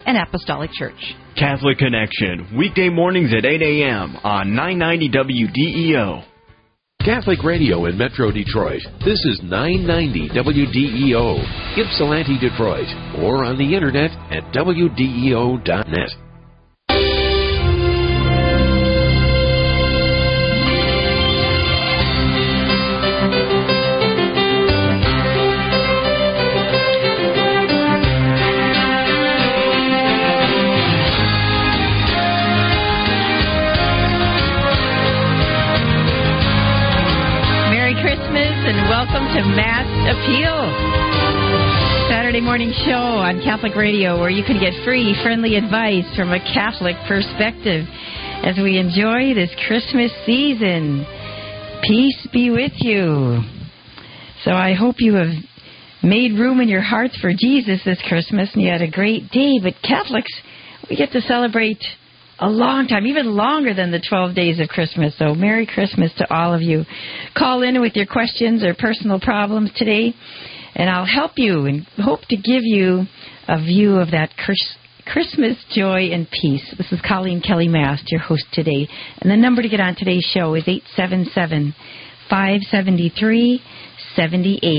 and Apostolic Church. Catholic Connection, weekday mornings at 8 a.m. on 990 WDEO. Catholic Radio in Metro Detroit. This is 990 WDEO, Ypsilanti, Detroit, or on the internet at WDEO.net. Welcome to Mass Appeal, Saturday morning show on Catholic Radio, where you can get free, friendly advice from a Catholic perspective as we enjoy this Christmas season. Peace be with you. So I hope you have made room in your hearts for Jesus this Christmas and you had a great day. But Catholics, we get to celebrate a long time, even longer than the 12 days of Christmas. So Merry Christmas to all of you. Call in with your questions or personal problems today, and I'll help you and hope to give you a view of that Christmas joy and peace. This is Colleen Kelly Mast, your host today. And the number to get on today's show is 877-573-7825.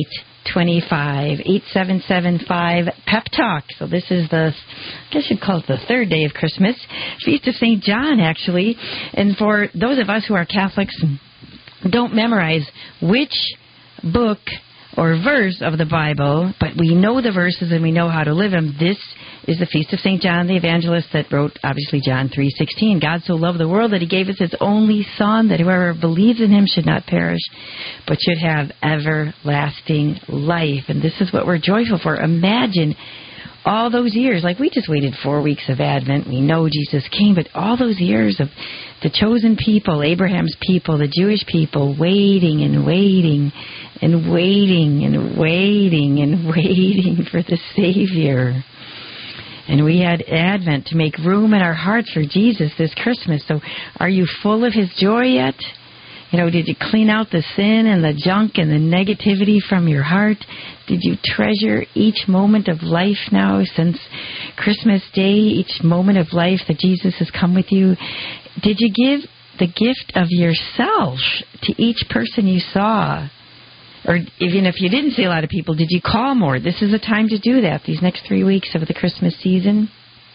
877-5-PEP-TALK. So this is I guess you'd call it the third day of Christmas, Feast of St. John, actually. And for those of us who are Catholics, don't memorize which book or verse of the Bible, but we know the verses and we know how to live them. This is the Feast of St. John the Evangelist that wrote, obviously, John 3:16. God so loved the world that he gave us his only Son, that whoever believes in him should not perish, but should have everlasting life. And this is what we're joyful for. Imagine all those years, like we just waited 4 weeks of Advent. We know Jesus came, but all those years of the chosen people, Abraham's people, the Jewish people, waiting and waiting and waiting and waiting and waiting for the Savior. And we had Advent to make room in our hearts for Jesus this Christmas. So are you full of his joy yet? You know, did you clean out the sin and the junk and the negativity from your heart? Did you treasure each moment of life now since Christmas Day, each moment of life that Jesus has come with you? Did you give the gift of yourself to each person you saw? Or even if you didn't see a lot of people, did you call more? This is a time to do that, these next 3 weeks of the Christmas season.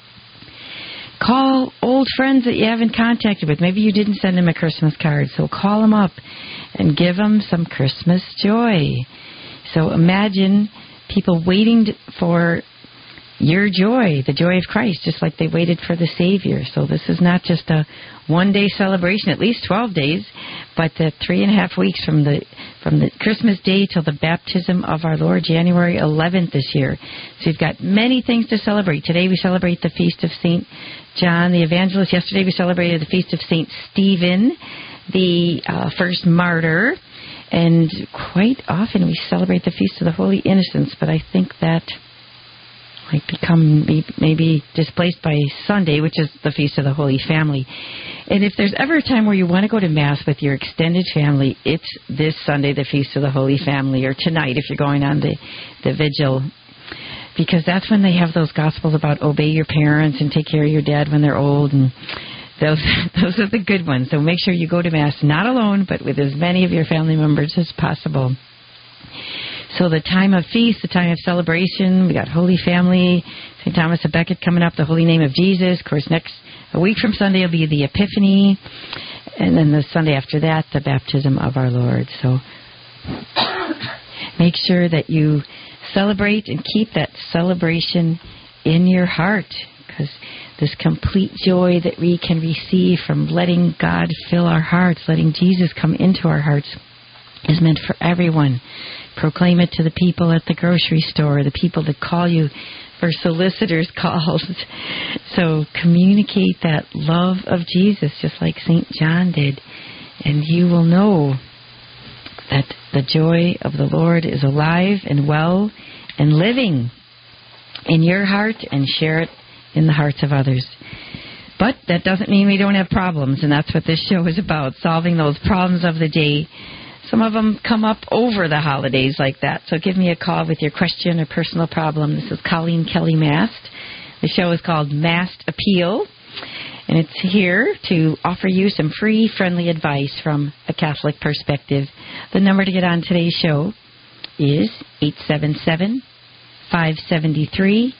Call old friends that you haven't contacted with. Maybe you didn't send them a Christmas card, so call them up and give them some Christmas joy. So imagine people waiting for your joy, the joy of Christ, just like they waited for the Savior. So this is not just a one-day celebration, at least 12 days, but the 3.5 weeks from the Christmas Day till the baptism of our Lord, January 11th this year. So we've got many things to celebrate. Today we celebrate the Feast of St. John the Evangelist. Yesterday we celebrated the Feast of St. Stephen, the first martyr. And quite often we celebrate the Feast of the Holy Innocents, but I think that might become maybe displaced by Sunday, which is the Feast of the Holy Family. And if there's ever a time where you want to go to Mass with your extended family, it's this Sunday, the Feast of the Holy Family, or tonight if you're going on the Vigil, because that's when they have those Gospels about obey your parents and take care of your dad when they're old, and those are the good ones. So make sure you go to Mass not alone, but with as many of your family members as possible. So the time of feast, the time of celebration, we got Holy Family, St. Thomas of Becket coming up, the Holy Name of Jesus. Of course, a week from Sunday will be the Epiphany, and then the Sunday after that, the baptism of our Lord. So make sure that you celebrate and keep that celebration in your heart, because this complete joy that we can receive from letting God fill our hearts, letting Jesus come into our hearts, is meant for everyone. Proclaim it to the people at the grocery store, the people that call you for solicitors' calls. So communicate that love of Jesus, just like St. John did, and you will know that the joy of the Lord is alive and well and living in your heart, and share it in the hearts of others. But that doesn't mean we don't have problems, and that's what this show is about, solving those problems of the day. Some of them come up over the holidays like that. So give me a call with your question or personal problem. This is Colleen Kelly Mast. The show is called Masked Appeal, and it's here to offer you some free, friendly advice from a Catholic perspective. The number to get on today's show is 877-573-7825.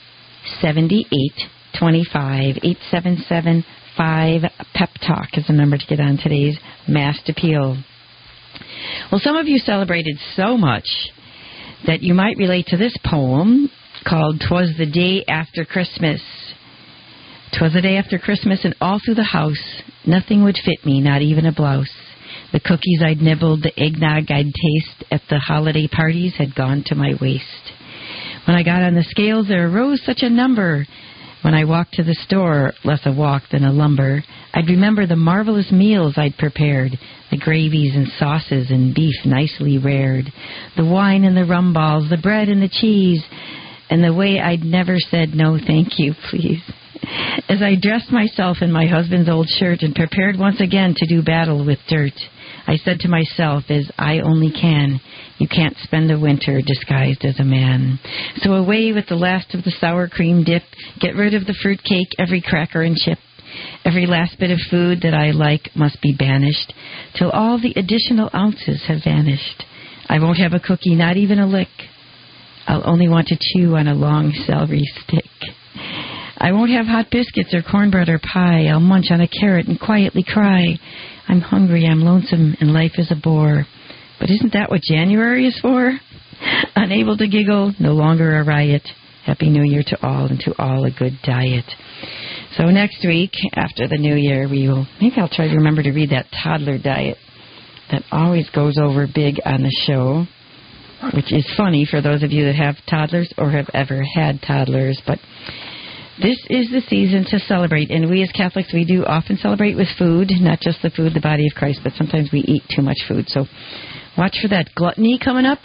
877-5-PEP-TALK is the number to get on today's Masked Appeal. Well, some of you celebrated so much that you might relate to this poem called "'Twas the Day After Christmas." 'Twas the day after Christmas, and all through the house nothing would fit me, not even a blouse. The cookies I'd nibbled, the eggnog I'd taste at the holiday parties had gone to my waist. When I got on the scales, there arose such a number. When I walked to the store, less a walk than a lumber, I'd remember the marvelous meals I'd prepared, the gravies and sauces and beef nicely reared, the wine and the rum balls, the bread and the cheese, and the way I'd never said no thank you, please. As I dressed myself in my husband's old shirt and prepared once again to do battle with dirt, I said to myself, as I only can, you can't spend a winter disguised as a man. So away with the last of the sour cream dip, get rid of the fruit cake, every cracker and chip. Every last bit of food that I like must be banished, till all the additional ounces have vanished. I won't have a cookie, not even a lick. I'll only want to chew on a long celery stick. I won't have hot biscuits or cornbread or pie. I'll munch on a carrot and quietly cry. I'm hungry, I'm lonesome, and life is a bore. But isn't that what January is for? Unable to giggle, no longer a riot. Happy New Year to all, and to all a good diet. So next week, after the New Year, maybe I'll try to remember to read that toddler diet that always goes over big on the show, which is funny for those of you that have toddlers or have ever had toddlers, but this is the season to celebrate, and we as Catholics, we do often celebrate with food, not just the food, the body of Christ, but sometimes we eat too much food. So watch for that gluttony coming up.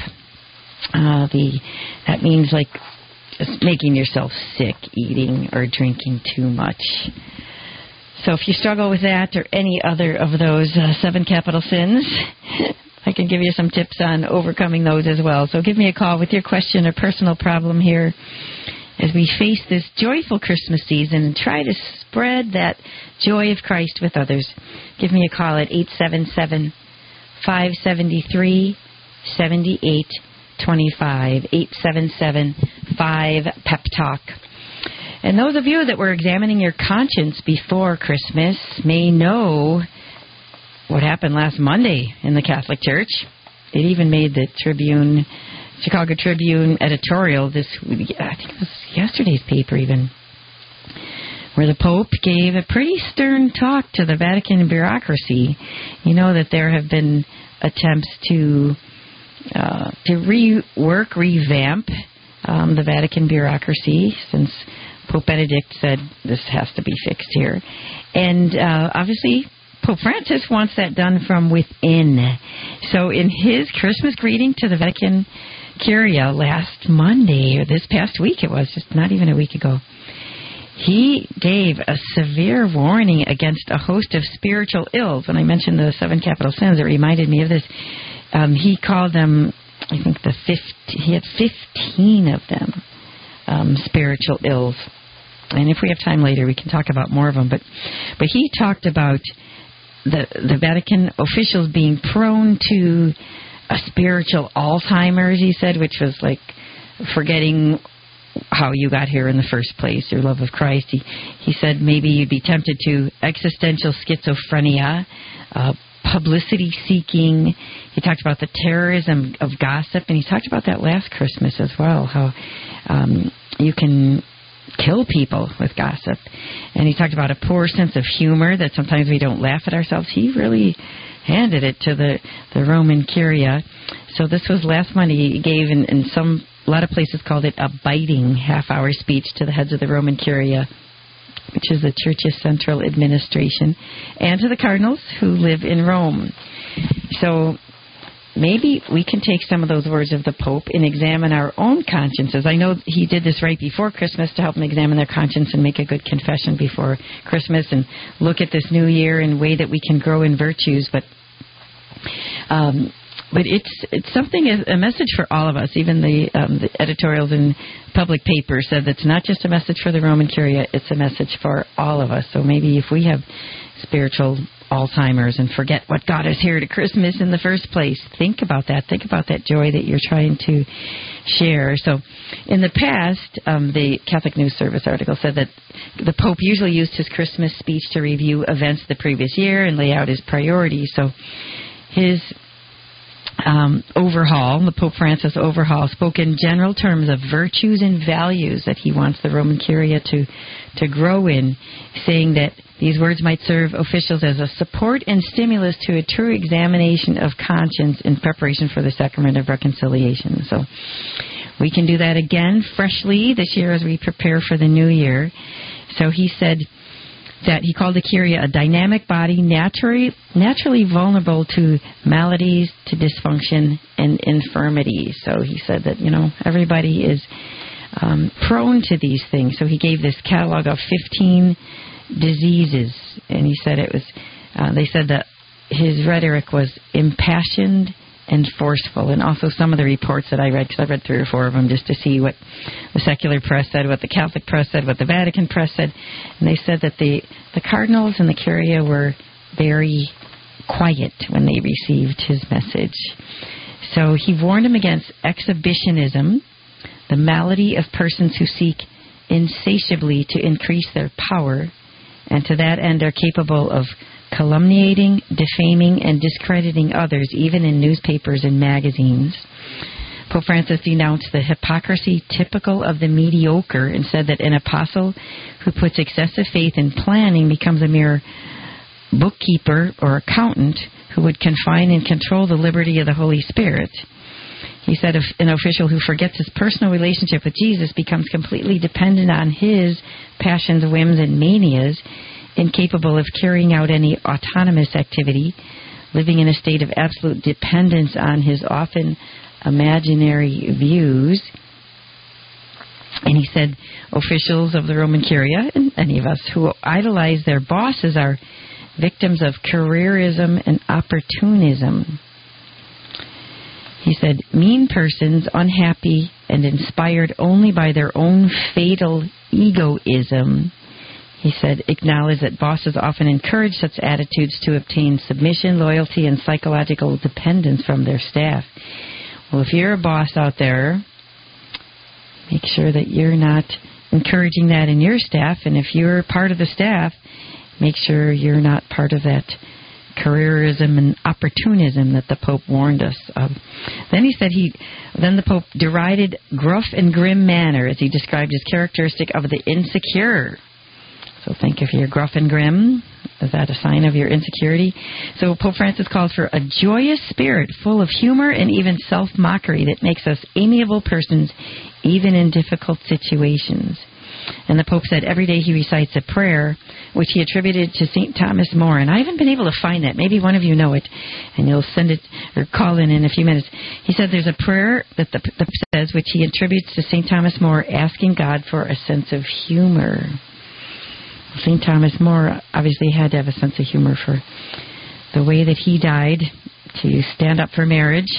That means like just making yourself sick, eating or drinking too much. So if you struggle with that or any other of those 7 capital sins, I can give you some tips on overcoming those as well. So give me a call with your question or personal problem here as we face this joyful Christmas season and try to spread that joy of Christ with others. Give me a call at 877-573-7825, 877-5-PEP-TALK. And those of you that were examining your conscience before Christmas may know what happened last Monday in the Catholic Church. It even made the Chicago Tribune editorial I think it was yesterday's paper even, where the Pope gave a pretty stern talk to the Vatican bureaucracy. You know that there have been attempts to revamp the Vatican bureaucracy since Pope Benedict said this has to be fixed here. And obviously Pope Francis wants that done from within. So in his Christmas greeting to the Vatican Curia last Monday, or this past week it was, just not even a week ago, he gave a severe warning against a host of spiritual ills. When I mentioned the 7 capital sins, it reminded me of this. He called them, I think he had 15 of them, spiritual ills. And if we have time later, we can talk about more of them. But he talked about the Vatican officials being prone to a spiritual Alzheimer's, he said, which was like forgetting how you got here in the first place, your love of Christ. He said maybe you'd be tempted to existential schizophrenia, publicity seeking. He talked about the terrorism of gossip, and he talked about that last Christmas as well, how you can kill people with gossip. And he talked about a poor sense of humor, that sometimes we don't laugh at ourselves. He really handed it to the Roman Curia. So this was last Monday. He gave, in a lot of places called it a biting half-hour speech to the heads of the Roman Curia, which is the Church's central administration, and to the cardinals who live in Rome. So maybe we can take some of those words of the Pope and examine our own consciences. I know he did this right before Christmas to help them examine their conscience and make a good confession before Christmas and look at this new year in a way that we can grow in virtues. But But it's something, a message for all of us. Even the editorials in public papers said that's not just a message for the Roman Curia, it's a message for all of us. So maybe if we have spiritual Alzheimer's and forget what got us here to Christmas in the first place, think about that. Think about that joy that you're trying to share. So in the past, the Catholic News Service article said that the Pope usually used his Christmas speech to review events the previous year and lay out his priorities. So his overhaul, the Pope Francis overhaul, spoke in general terms of virtues and values that he wants the Roman Curia to grow in, saying that these words might serve officials as a support and stimulus to a true examination of conscience in preparation for the sacrament of reconciliation. So we can do that again freshly this year as we prepare for the new year. So he said that he called the Curia a dynamic body, naturally vulnerable to maladies, to dysfunction, and infirmity. So he said that, everybody is prone to these things. So he gave this catalog of 15 diseases, and he said it was, they said that his rhetoric was impassioned and forceful. And also some of the reports that I read, because I read 3 or 4 of them just to see what the secular press said, what the Catholic press said, what the Vatican press said. And they said that the cardinals and the Curia were very quiet when they received his message. So he warned them against exhibitionism, the malady of persons who seek insatiably to increase their power, and to that end are capable of calumniating, defaming, and discrediting others, even in newspapers and magazines. Pope Francis denounced the hypocrisy typical of the mediocre and said that an apostle who puts excessive faith in planning becomes a mere bookkeeper or accountant who would confine and control the liberty of the Holy Spirit. He said if an official who forgets his personal relationship with Jesus becomes completely dependent on his passions, whims, and manias, incapable of carrying out any autonomous activity, living in a state of absolute dependence on his often imaginary views. And he said officials of the Roman Curia, and any of us who idolize their bosses, are victims of careerism and opportunism. He said, mean persons, unhappy and inspired only by their own fatal egoism, he said, acknowledge that bosses often encourage such attitudes to obtain submission, loyalty, and psychological dependence from their staff. Well, if you're a boss out there, make sure that you're not encouraging that in your staff. And if you're part of the staff, make sure you're not part of that careerism and opportunism that the Pope warned us of. Then he said then the Pope derided gruff and grim manner, as he described as characteristic of the insecure. So think if you're gruff and grim, is that a sign of your insecurity? So Pope Francis called for a joyous spirit full of humor and even self-mockery that makes us amiable persons even in difficult situations. And the Pope said every day he recites a prayer which he attributed to St. Thomas More. And I haven't been able to find that. Maybe one of you know it, and you'll send it or call in a few minutes. He said there's a prayer that the Pope says which he attributes to St. Thomas More, asking God for a sense of humor. St. Thomas More obviously had to have a sense of humor for the way that he died to stand up for marriage.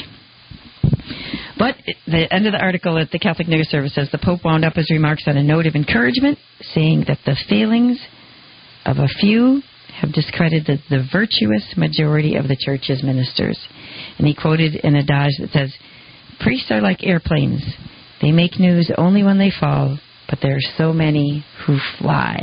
But the end of the article at the Catholic News Service says the Pope wound up his remarks on a note of encouragement, saying that the failings of a few have discredited the virtuous majority of the Church's ministers. And he quoted an adage that says, priests are like airplanes. They make news only when they fall, but there are so many who fly.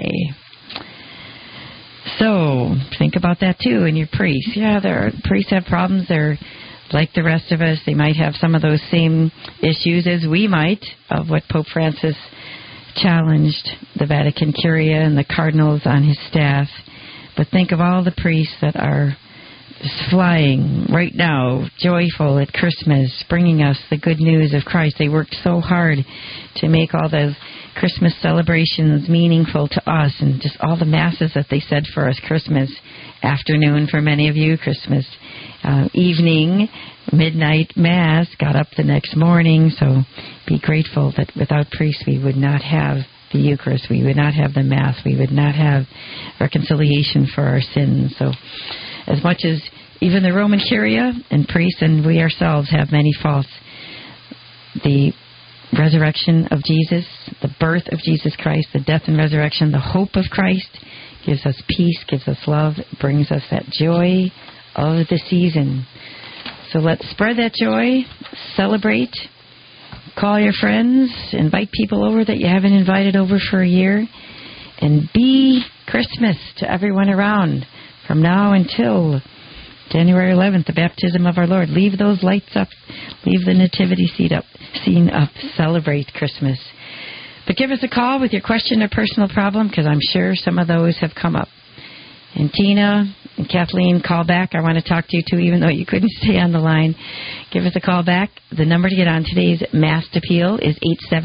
So think about that too in your priests. Yeah, priests have problems. They're like the rest of us. They might have some of those same issues as we might, of what Pope Francis challenged the Vatican Curia and the cardinals on his staff. But think of all the priests that are flying right now, joyful at Christmas, bringing us the good news of Christ. They worked so hard to make all those Christmas celebrations meaningful to us, and just all the masses that they said for us, Christmas afternoon for many of you, Christmas evening, midnight Mass, got up the next morning. So be grateful that without priests we would not have the Eucharist, we would not have the Mass, we would not have reconciliation for our sins. So as much as Even the Roman Curia and priests and we ourselves have many faults. The resurrection of Jesus, the birth of Jesus Christ, the death and resurrection, the hope of Christ gives us peace, gives us love, brings us that joy of the season. So let's spread that joy, celebrate, call your friends, invite people over that you haven't invited over for a year, and be Christmas to everyone around from now until January 11th, the baptism of our Lord. Leave those lights up. Leave the nativity scene up. Celebrate Christmas. But give us a call with your question or personal problem, because I'm sure some of those have come up. And Tina and Kathleen, call back. I want to talk to you, too, even though you couldn't stay on the line. Give us a call back. The number to get on today's Mass Appeal is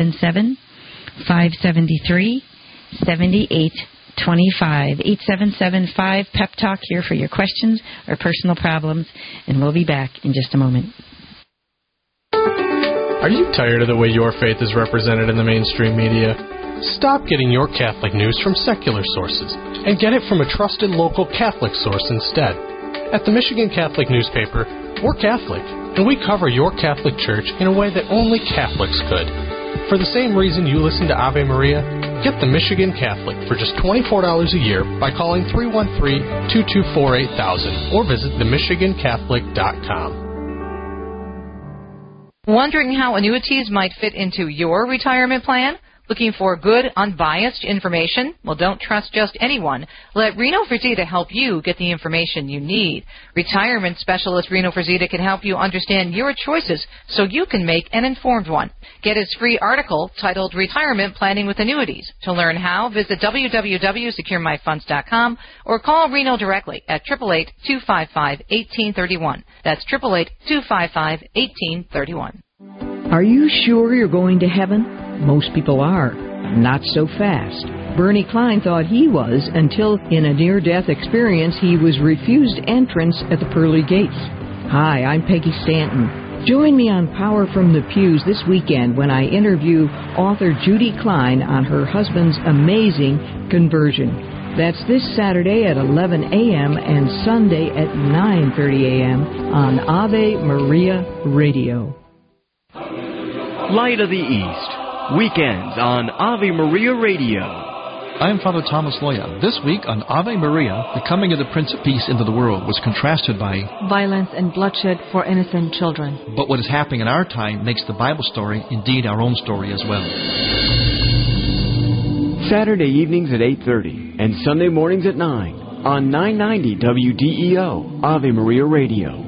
877-573-7825. 877-5 Talk here for your questions or personal problems, and we'll be back in just a moment. Are you tired of the way your faith is represented in the mainstream media? Stop getting your Catholic news from secular sources and get it from a trusted local Catholic source instead. At the Michigan Catholic newspaper, we're Catholic, and we cover your Catholic Church in a way that only Catholics could. For the same reason you listen to Ave Maria, get the Michigan Catholic for just $24 a year by calling 313-224-8000 or visit themichigancatholic.com. Wondering how annuities might fit into your retirement plan? Looking for good, unbiased information? Well, don't trust just anyone. Let Reno Frazita help you get the information you need. Retirement specialist Reno Frazita can help you understand your choices so you can make an informed one. Get his free article titled Retirement Planning with Annuities. To learn how, visit www.securemyfunds.com or call Reno directly at 888-255-1831. That's 888-255-1831. Are you sure you're going to heaven? Most people are. Not so fast. Bernie Klein thought he was until, in a near-death experience, he was refused entrance at the pearly gates. Hi, I'm Peggy Stanton. Join me on Power from the Pews this weekend when I interview author Judy Klein on her husband's amazing conversion. That's this Saturday at 11 a.m. and Sunday at 9:30 a.m. on Ave Maria Radio. Light of the East. Weekends on Ave Maria Radio. I'm Father Thomas Loya. This week on Ave Maria, the coming of the Prince of Peace into the world was contrasted by violence and bloodshed for innocent children. But what is happening in our time makes the Bible story indeed our own story as well. Saturday evenings at 8:30 and Sunday mornings at 9 on 990 WDEO Ave Maria Radio.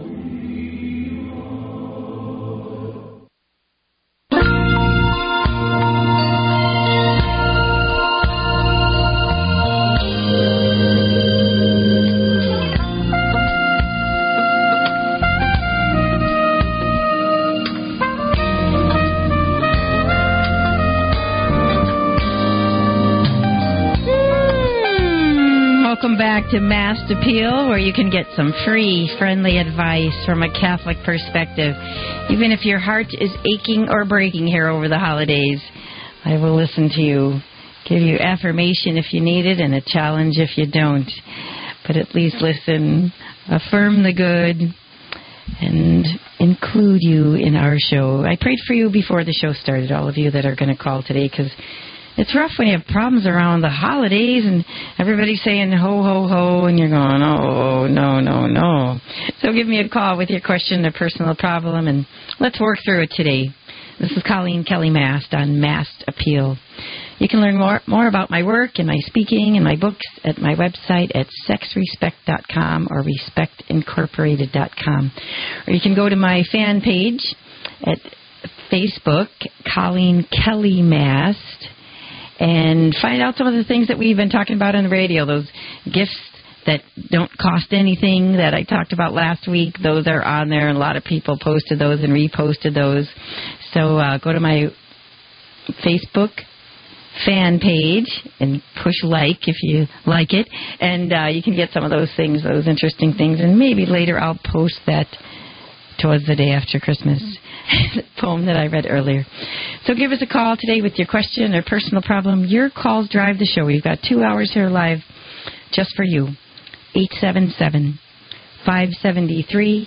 To Mass Appeal, where you can get some free, friendly advice from a Catholic perspective. Even if your heart is aching or breaking here over the holidays, I will listen to you, give you affirmation if you need it, and a challenge if you don't. But at least listen, affirm the good, and include you in our show. I prayed for you before the show started, all of you that are going to call today, because it's rough when you have problems around the holidays and everybody's saying ho, ho, ho, and you're going, oh, no, no, no. So give me a call with your question or personal problem, and let's work through it today. This is Colleen Kelly Mast on Mass Appeal. You can learn more about my work and my speaking and my books at my website at sexrespect.com or respectincorporated.com. Or you can go to my fan page at Facebook, Colleen Kelly Mast, and find out some of the things that we've been talking about on the radio, those gifts that don't cost anything that I talked about last week. Those are on there, and a lot of people posted those and reposted those. So go to my Facebook fan page and push like if you like it, and you can get some of those things, those interesting things, and maybe later I'll post that towards the day after Christmas. The poem that I read earlier. So give us a call today with your question or personal problem. Your calls drive the show. We've got 2 hours here live just for you. 573-7825.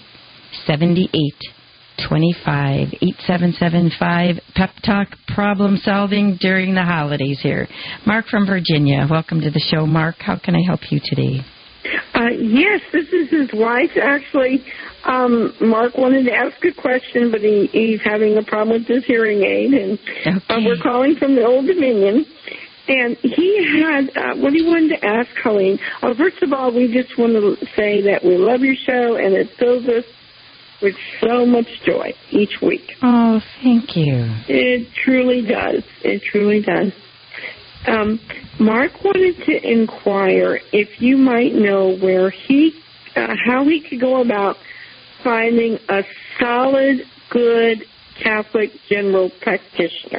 8775 Pep Talk problem solving during the holidays here. Mark from Virginia. Welcome to the show, Mark. How can I help you today? Yes, this is his wife. Actually, Mark wanted to ask a question, but he's having a problem with his hearing aid, and we're calling from the Old Dominion. And he had what he wanted to ask Colleen. First of all, we just want to say that we love your show, and it fills us with so much joy each week. Oh, thank you. It truly does. It truly does. Mark wanted to inquire if you might know where how he could go about finding a solid, good Catholic general practitioner.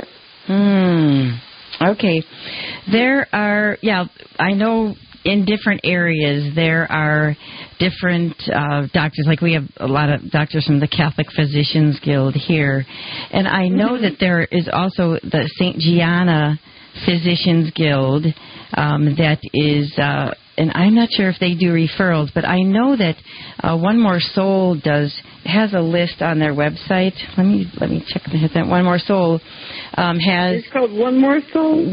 Okay. There are, I know in different areas there are different doctors. Like we have a lot of doctors from the Catholic Physicians Guild here. And I know that there is also the St. Gianna Physicians Guild that is, and I'm not sure if they do referrals, but I know that One More Soul has a list on their website. Let me check that. One More Soul has. It's called One More Soul.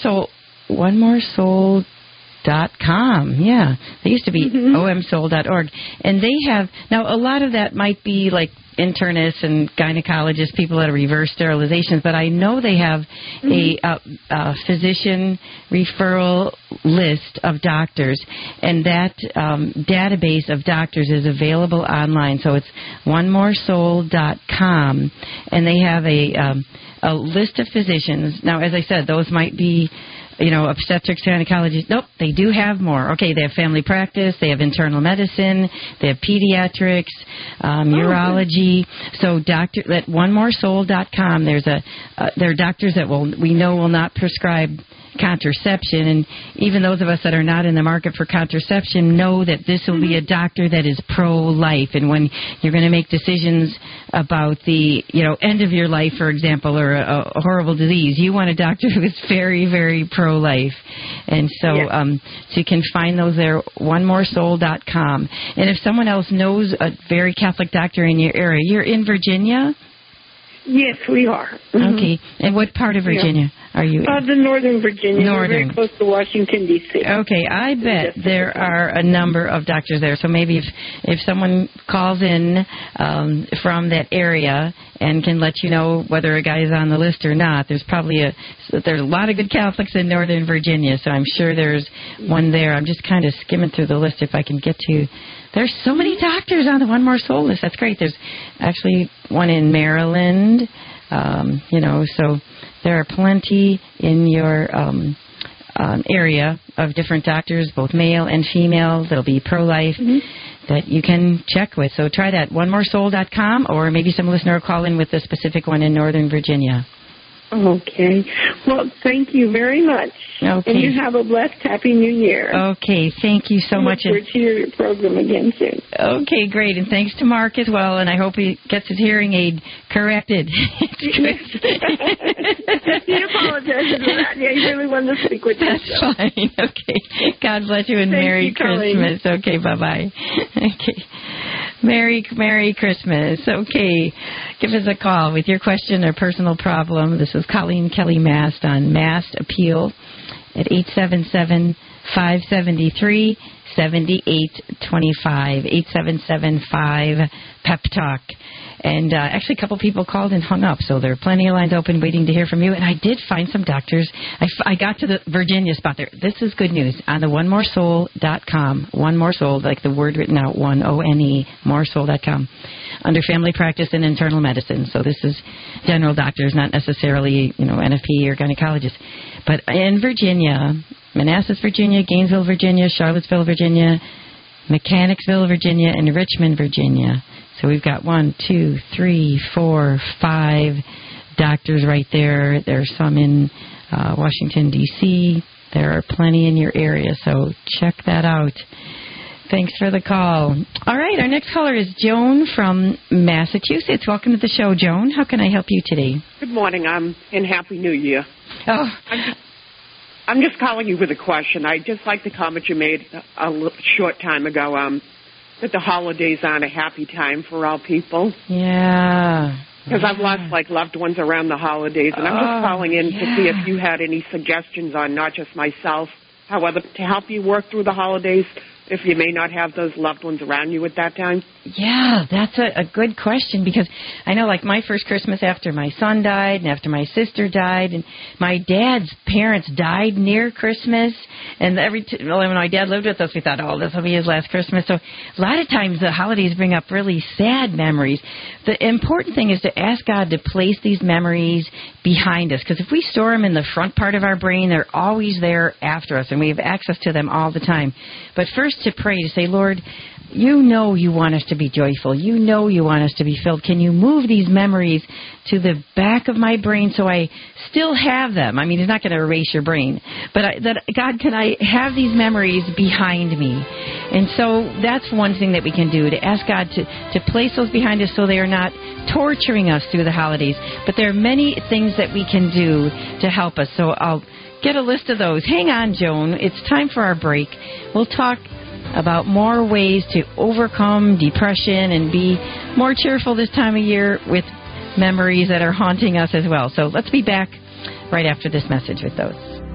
OneMoreSoul.com. Yeah, they used to be omsoul.org, and they have now. A lot of that might be like internists and gynecologists, people that are reverse sterilizations, but I know they have a physician referral list of doctors, and that database of doctors is available online. So it's OneMoreSoul.com, and they have a list of physicians. Now, as I said, those might be obstetrics, gynecology. Nope, they do have more. Okay, they have family practice, they have internal medicine, they have pediatrics, urology. So at OneMoreSoul.com, there are doctors that we know will not prescribe contraception, and even those of us that are not in the market for contraception know that this will be a doctor that is pro-life. And when you're going to make decisions about the end of your life, for example, or a horrible disease, you want a doctor who is very, very pro-life. And so so you can find those there, OneMoreSoul.com. And if someone else knows a very Catholic doctor in your area, you're in Virginia? Yes, we are. Okay. And what part of Virginia are you in? The Northern Virginia. We're very close to Washington, D.C. Okay. I bet there are a number of doctors there. So maybe if someone calls in from that area and can let you know whether a guy is on the list or not, there's probably there's a lot of good Catholics in Northern Virginia, so I'm sure there's one there. I'm just kind of skimming through the list if I can get to. There's so many doctors on the One More Soul list. That's great. There's actually one in Maryland, so there are plenty in your area of different doctors, both male and female, that'll be pro-life, that you can check with. So try that, OneMoreSoul.com, or maybe some listener will call in with a specific one in Northern Virginia. Okay. Well, thank you very much. Okay. And you have a blessed, happy New Year. Okay. Thank you so much. I look forward to your program again soon. Okay, great. And thanks to Mark as well. And I hope he gets his hearing aid corrected. He apologizes for that. Yeah, he really wanted to speak with you. That's fine. Okay. God bless you and Merry Christmas. Okay, bye-bye. Okay. Merry Christmas. Okay. Give us a call with your question or personal problem. This is Colleen Kelly Mast on Mast Appeal at 877-573-7825. 877-5 Pep Talk. And actually, a couple people called and hung up, so there are plenty of lines open waiting to hear from you. And I did find some doctors. I got to the Virginia spot there. This is good news. On the OneMoreSoul.com, One More Soul, like the word written out, OneMoreSoul.com, moresoul.com, under family practice and internal medicine. So this is general doctors, not necessarily, NFP or gynecologist. But in Virginia, Manassas, Virginia, Gainesville, Virginia, Charlottesville, Virginia, Mechanicsville, Virginia, and Richmond, Virginia. So we've got 1, 2, 3, 4, 5 doctors right there. There are some in Washington, D.C. There are plenty in your area, so check that out. Thanks for the call. All right, our next caller is Joan from Massachusetts. Welcome to the show, Joan. How can I help you today? Good morning. And Happy New Year. Oh. I'm just calling you with a question. I just like the comment you made a short time ago. that the holidays aren't a happy time for all people. Yeah. Because I've lost, loved ones around the holidays, and I'm just calling in to see if you had any suggestions on not just myself, however, to help you work through the holidays if you may not have those loved ones around you at that time. Yeah, that's a good question, because I know, my first Christmas after my son died and after my sister died, and my dad's parents died near Christmas, and when my dad lived with us, we thought, this will be his last Christmas. So a lot of times the holidays bring up really sad memories. The important thing is to ask God to place these memories behind us, because if we store them in the front part of our brain, they're always there after us, and we have access to them all the time. But first to pray, to say, Lord, you know you want us to be joyful. You know you want us to be filled. Can you move these memories to the back of my brain so I still have them? I mean, it's not going to erase your brain. But, God, can I have these memories behind me? And so that's one thing that we can do, to ask God to place those behind us so they are not torturing us through the holidays. But there are many things that we can do to help us. So I'll get a list of those. Hang on, Joan. It's time for our break. We'll talk about more ways to overcome depression and be more cheerful this time of year with memories that are haunting us as well. So let's be back right after this message with those.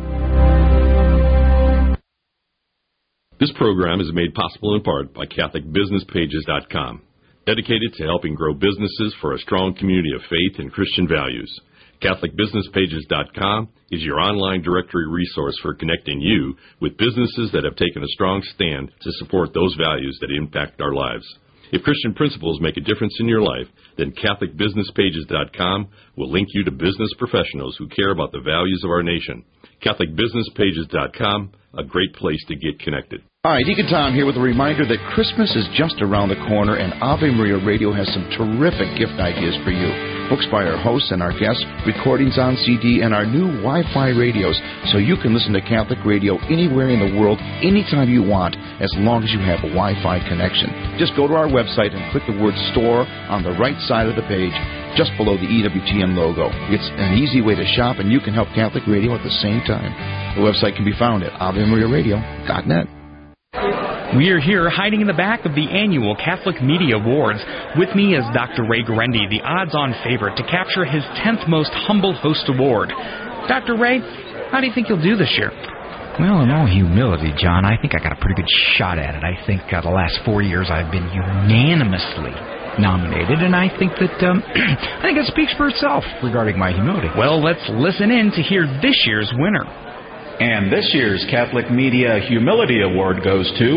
This program is made possible in part by CatholicBusinessPages.com, dedicated to helping grow businesses for a strong community of faith and Christian values. CatholicBusinessPages.com is your online directory resource for connecting you with businesses that have taken a strong stand to support those values that impact our lives. If Christian principles make a difference in your life, then CatholicBusinessPages.com will link you to business professionals who care about the values of our nation. CatholicBusinessPages.com, a great place to get connected. Hi, Deacon Tom here with a reminder that Christmas is just around the corner, and Ave Maria Radio has some terrific gift ideas for you. Books by our hosts and our guests, recordings on CD, and our new Wi-Fi radios, so you can listen to Catholic radio anywhere in the world, anytime you want, as long as you have a Wi-Fi connection. Just go to our website and click the word Store on the right side of the page, just below the EWTN logo. It's an easy way to shop, and you can help Catholic radio at the same time. The website can be found at AveMariaRadio.net. We are here hiding in the back of the annual Catholic Media Awards. With me is Dr. Ray Guarendi, the odds-on favorite to capture his 10th most humble host award. Dr. Ray, how do you think you'll do this year? Well, in all humility, John, I think I got a pretty good shot at it. I think the last 4 years I've been unanimously nominated, and I think that I think it speaks for itself regarding my humility. Well, let's listen in to hear this year's winner. And this year's Catholic Media Humility Award goes to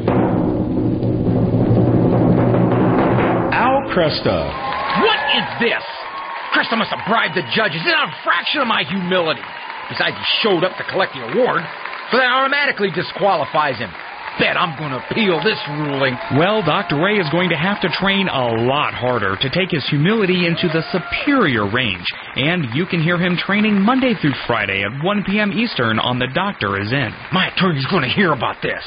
Al Cresta. What is this? Cresta must have bribed the judges. It's not a fraction of my humility. Besides, he showed up to collect the award, so that automatically disqualifies him. Bet I'm going to appeal this ruling. Well, Dr. Ray is going to have to train a lot harder to take his humility into the superior range. And you can hear him training Monday through Friday at 1 p.m. Eastern on The Doctor Is In. My attorney's going to hear about this.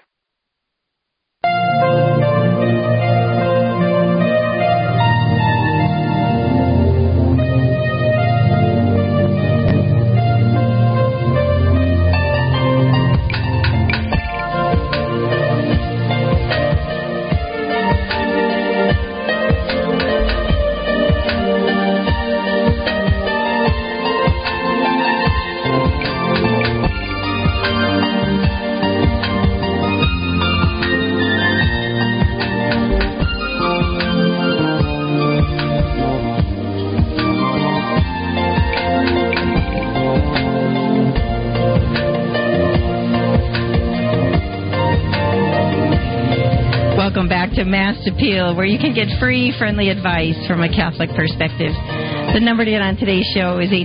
Welcome back to Mass Appeal, where you can get free, friendly advice from a Catholic perspective. The number to get on today's show is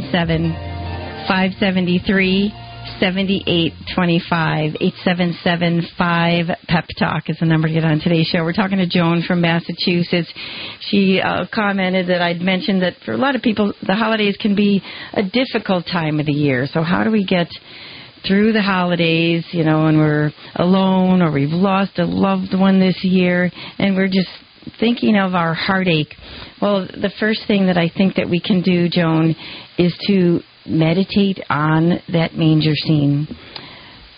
877-573-7825. 877-5-PEP-TALK is the number to get on today's show. We're talking to Joan from Massachusetts. She commented that I'd mentioned that for a lot of people, the holidays can be a difficult time of the year. So how do we get through the holidays, when we're alone or we've lost a loved one this year and we're just thinking of our heartache? Well, the first thing that I think that we can do, Joan, is to meditate on that manger scene.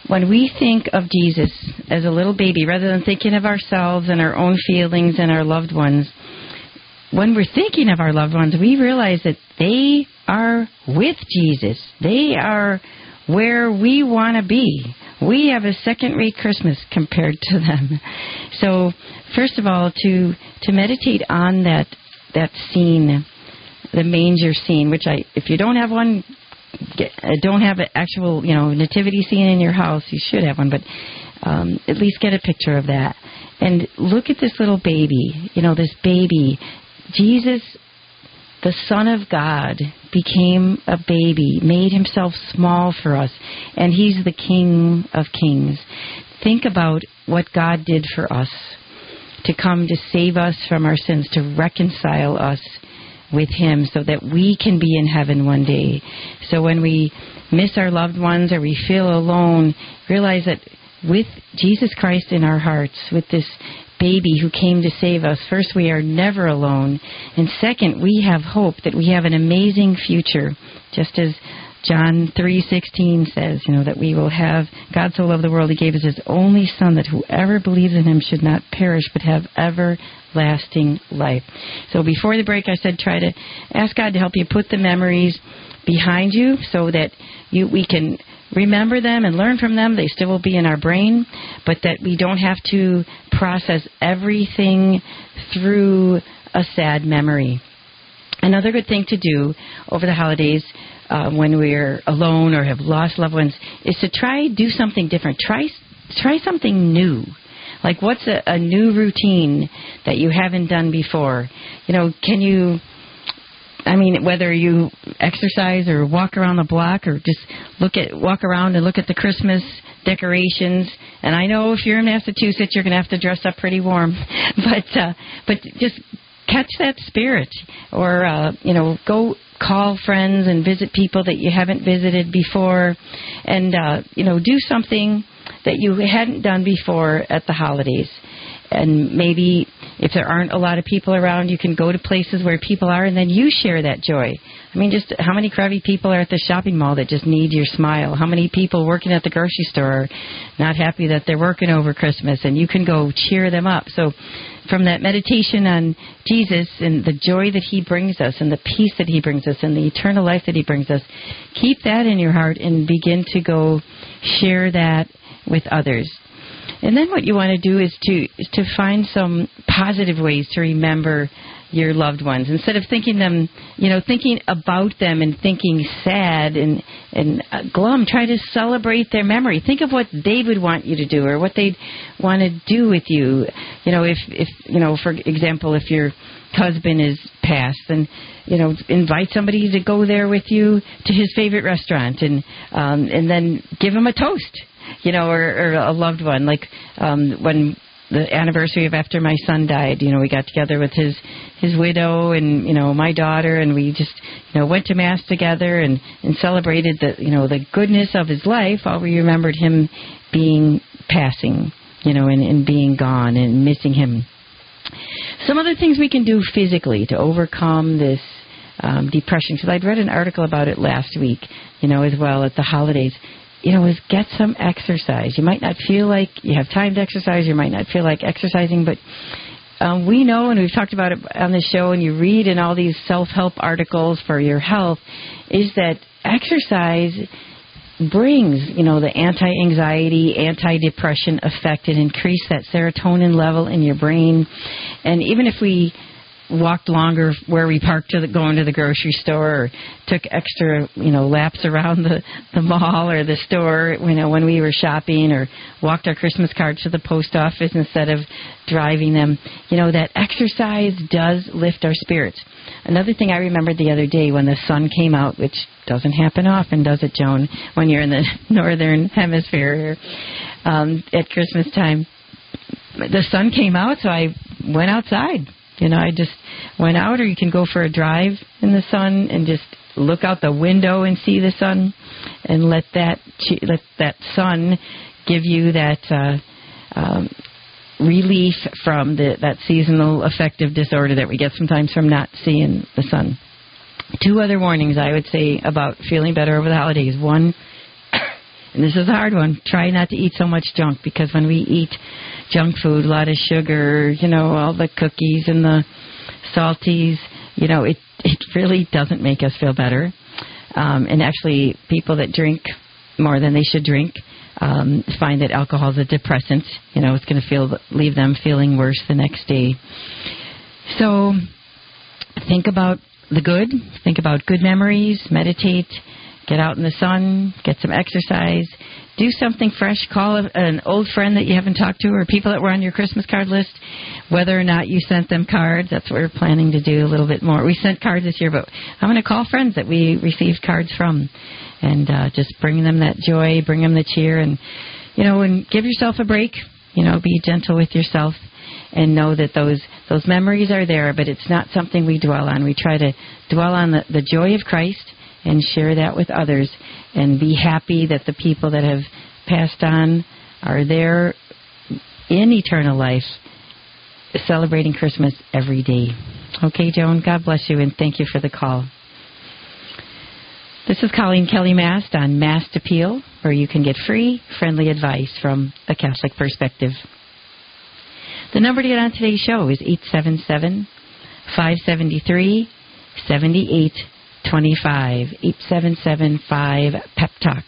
when we think of Jesus as a little baby, rather than thinking of ourselves and our own feelings and our loved ones, when we're thinking of our loved ones, we realize that they are with Jesus. They are where we want to be. We have a second-rate Christmas compared to them. So, first of all, to meditate on that scene, the manger scene, which if you don't have one, don't have an actual, nativity scene in your house, you should have one, but at least get a picture of that. And look at this little baby, this baby. Jesus, the Son of God, became a baby, made himself small for us, and he's the King of Kings. Think about what God did for us, to come to save us from our sins, to reconcile us with him so that we can be in heaven one day. So when we miss our loved ones or we feel alone, realize that with Jesus Christ in our hearts, with this baby who came to save us, first, we are never alone, and second, we have hope that we have an amazing future, just as John 3:16 says, that we will have, God so loved the world, he gave us his only Son, that whoever believes in him should not perish, but have everlasting life. So before the break, I said try to ask God to help you put the memories behind you so that we can remember them and learn from them. They still will be in our brain, but that we don't have to process everything through a sad memory. Another good thing to do over the holidays when we're alone or have lost loved ones is to do something different. Try something new. Like, what's a new routine that you haven't done before? Whether you exercise or walk around the block or just walk around and look at the Christmas decorations. And I know if you're in Massachusetts, you're going to have to dress up pretty warm. But just catch that spirit. Or, go call friends and visit people that you haven't visited before. And, do something that you hadn't done before at the holidays. And maybe if there aren't a lot of people around, you can go to places where people are, and then you share that joy. Just how many crabby people are at the shopping mall that just need your smile? How many people working at the grocery store are not happy that they're working over Christmas, and you can go cheer them up? So from that meditation on Jesus and the joy that he brings us and the peace that he brings us and the eternal life that he brings us, keep that in your heart and begin to go share that with others. And then what you want to do is to find some positive ways to remember your loved ones. Instead of thinking about them and thinking sad and glum, try to celebrate their memory. Think of what they would want you to do or what they'd want to do with you. If for example, if your husband is passed, then invite somebody to go there with you to his favorite restaurant and then give him a toast. Or a loved one. Like when the anniversary of after my son died, we got together with his widow and, my daughter, and we just, went to Mass together and celebrated the goodness of his life while we remembered him passing, and being gone and missing him. Some other things we can do physically to overcome this depression, because I'd read an article about it last week, as well at the holidays. Is get some exercise. You might not feel like you have time to exercise. You might not feel like exercising, but we know, and we've talked about it on the show, and you read in all these self-help articles for your health, is that exercise brings, the anti-anxiety, anti-depression effect and increase that serotonin level in your brain. And even if we walked longer where we parked going to the grocery store, or took extra, laps around the mall or the store, when we were shopping, or walked our Christmas cards to the post office instead of driving them, that exercise does lift our spirits. Another thing I remembered the other day when the sun came out, which doesn't happen often, does it, Joan, when you're in the northern hemisphere at Christmas time, the sun came out, so I went outside. I just went out, or you can go for a drive in the sun and just look out the window and see the sun, and let that sun give you that relief from that seasonal affective disorder that we get sometimes from not seeing the sun. 2 other warnings I would say about feeling better over the holidays. One and this is a hard one, try not to eat so much junk, because when we eat junk food, a lot of sugar, all the cookies and the salties, it really doesn't make us feel better. And actually, people that drink more than they should drink find that alcohol is a depressant. It's going to leave them feeling worse the next day. So think about the good. Think about good memories. Meditate. Get out in the sun. Get some exercise. Do something fresh. Call an old friend that you haven't talked to, or people that were on your Christmas card list, whether or not you sent them cards. That's what we're planning to do a little bit more. We sent cards this year, but I'm going to call friends that we received cards from and just bring them that joy, bring them the cheer, and, and give yourself a break. Be gentle with yourself and know that those memories are there, but it's not something we dwell on. We try to dwell on the joy of Christ and share that with others, and be happy that the people that have passed on are there in eternal life, celebrating Christmas every day. Okay, Joan, God bless you, and thank you for the call. This is Colleen Kelly Mast on Mast Appeal, where you can get free, friendly advice from a Catholic perspective. The number to get on today's show is 877-573-7825. 877-5-PEP-TALK.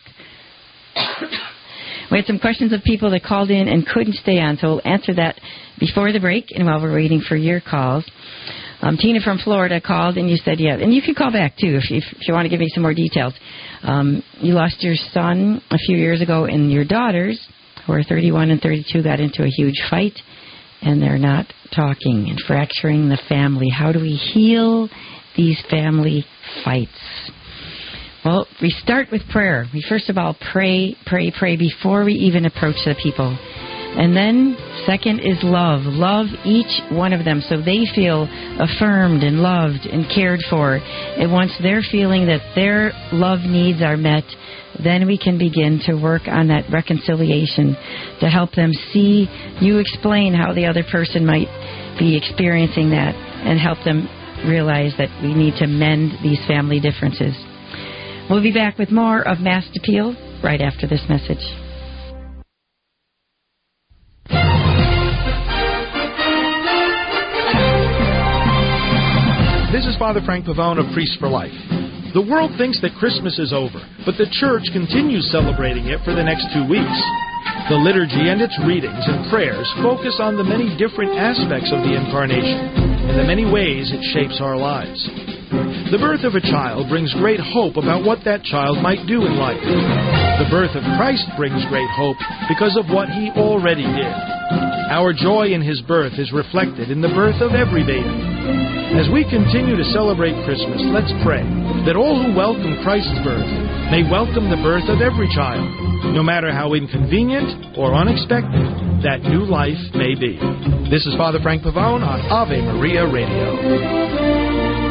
We had some questions of people that called in and couldn't stay on, so we'll answer that before the break and while we're waiting for your calls. Tina from Florida called, and you said, yeah, and you can call back, too, if you want to give me some more details. You lost your son a few years ago, and your daughters, who are 31 and 32, got into a huge fight, and they're not talking and fracturing the family. How do we heal these family fights? Well, we start with prayer. We first of all pray before we even approach the people. And then second is love. Love each one of them so they feel affirmed and loved and cared for. And once they're feeling that their love needs are met, then we can begin to work on that reconciliation to help them see, you explain how the other person might be experiencing that, and help them realize that we need to mend these family differences. We'll be back with more of Mast Appeal right after this message. This is Father Frank Pavone of Priests for Life. The world thinks that Christmas is over, but the Church continues celebrating it for the next 2 weeks. The liturgy and its readings and prayers focus on the many different aspects of the Incarnation and the many ways it shapes our lives. The birth of a child brings great hope about what that child might do in life. The birth of Christ brings great hope because of what He already did. Our joy in His birth is reflected in the birth of every baby. As we continue to celebrate Christmas, let's pray that all who welcome Christ's birth may welcome the birth of every child, no matter how inconvenient or unexpected that new life may be. This is Father Frank Pavone on Ave Maria Radio.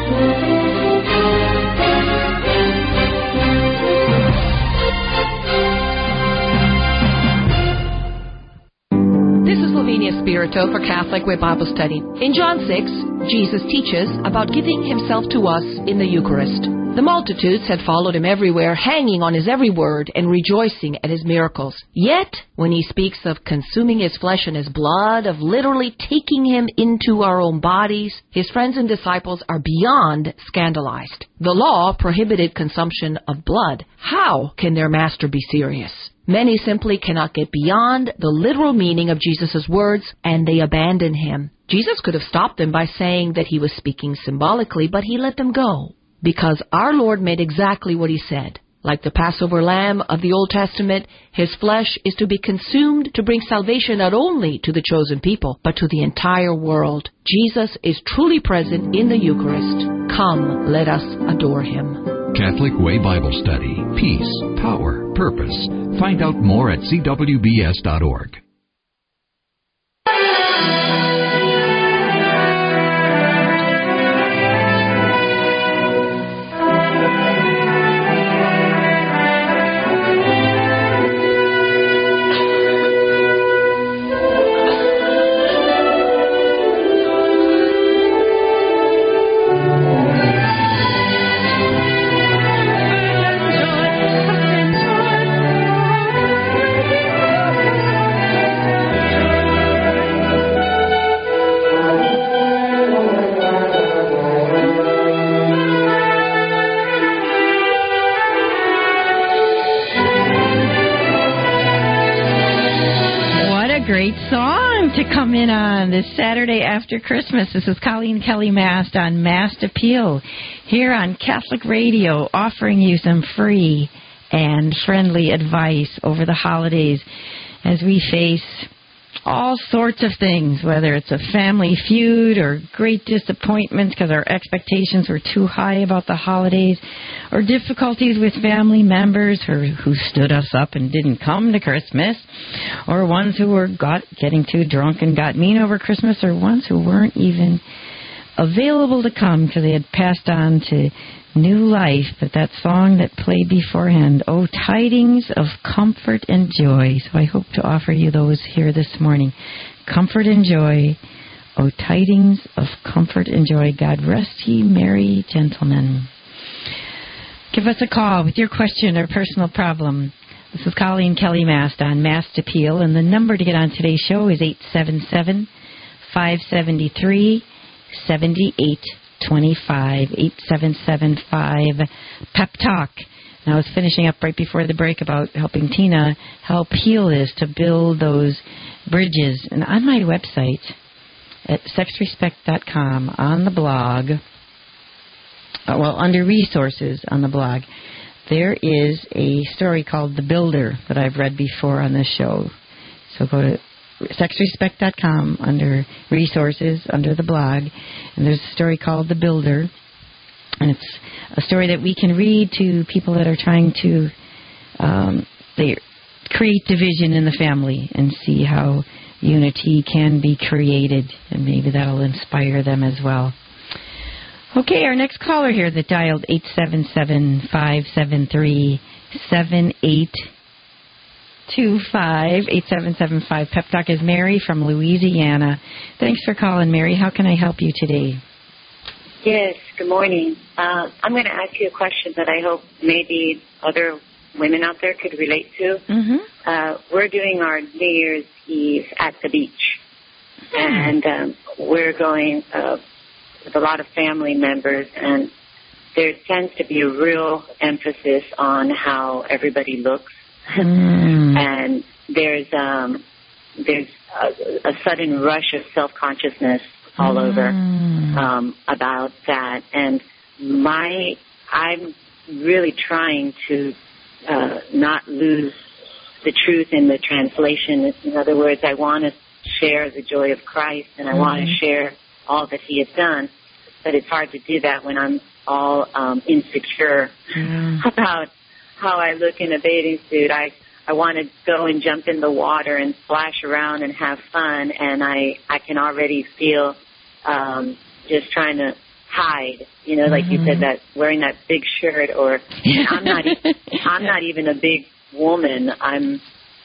This is Lavinia Spirito for Catholic Way Bible Study. In John 6, Jesus teaches about giving Himself to us in the Eucharist. The multitudes had followed Him everywhere, hanging on His every word and rejoicing at His miracles. Yet, when He speaks of consuming His flesh and His blood, of literally taking Him into our own bodies, His friends and disciples are beyond scandalized. The law prohibited consumption of blood. How can their Master be serious? Many simply cannot get beyond the literal meaning of Jesus' words, and they abandon Him. Jesus could have stopped them by saying that He was speaking symbolically, but He let them go, because our Lord made exactly what He said. Like the Passover lamb of the Old Testament, His flesh is to be consumed to bring salvation not only to the chosen people, but to the entire world. Jesus is truly present in the Eucharist. Come, let us adore Him. Catholic Way Bible Study. Peace, power, purpose. Find out more at cwbs.org. a great song to come in on this Saturday after Christmas. This is Colleen Kelly Mast on Mast Appeal here on Catholic Radio, offering you some free and friendly advice over the holidays as we face all sorts of things, whether it's a family feud or great disappointments because our expectations were too high about the holidays, or difficulties with family members who stood us up and didn't come to Christmas, or ones who were getting too drunk and got mean over Christmas, or ones who weren't even available to come because they had passed on to new life. But that song that played beforehand, Oh, Tidings of Comfort and Joy. So I hope to offer you those here this morning. Comfort and joy. Oh, tidings of comfort and joy. God rest ye merry gentlemen. Give us a call with your question or personal problem. This is Colleen Kelly Mast on Mast Appeal, and the number to get on today's show is 877-573-7825, 877-5 Pep Talk. And I was finishing up right before the break about helping Tina help heal this, to build those bridges. And on my website at sexrespect.com, on the blog, under resources on the blog, there is a story called The Builder that I've read before on this show. So go to sexrespect.com under resources, under the blog, and there's a story called The Builder. And it's a story that we can read to people that are trying to they create division in the family and see how unity can be created, and maybe that'll inspire them as well. Okay, our next caller here that dialed 877-573-7825, 8775 Pep Talk is Mary from Louisiana. Thanks for calling, Mary. How can I help you today? Yes, good morning. I'm going to ask you a question that I hope maybe other women out there could relate to. Mm-hmm. We're doing our New Year's Eve at the beach, and we're going with a lot of family members, and there tends to be a real emphasis on how everybody looks. And there's a sudden rush of self-consciousness all over about that. And I'm really trying to not lose the truth in the translation. In other words, I want to share the joy of Christ, and I want to share all that He has done. But it's hard to do that when I'm all insecure about how I look in a bathing suit. I want to go and jump in the water and splash around and have fun, and I can already feel just trying to hide, like you said, that wearing that big shirt, or I'm not even a big woman. I'm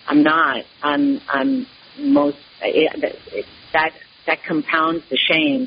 most that compounds the shame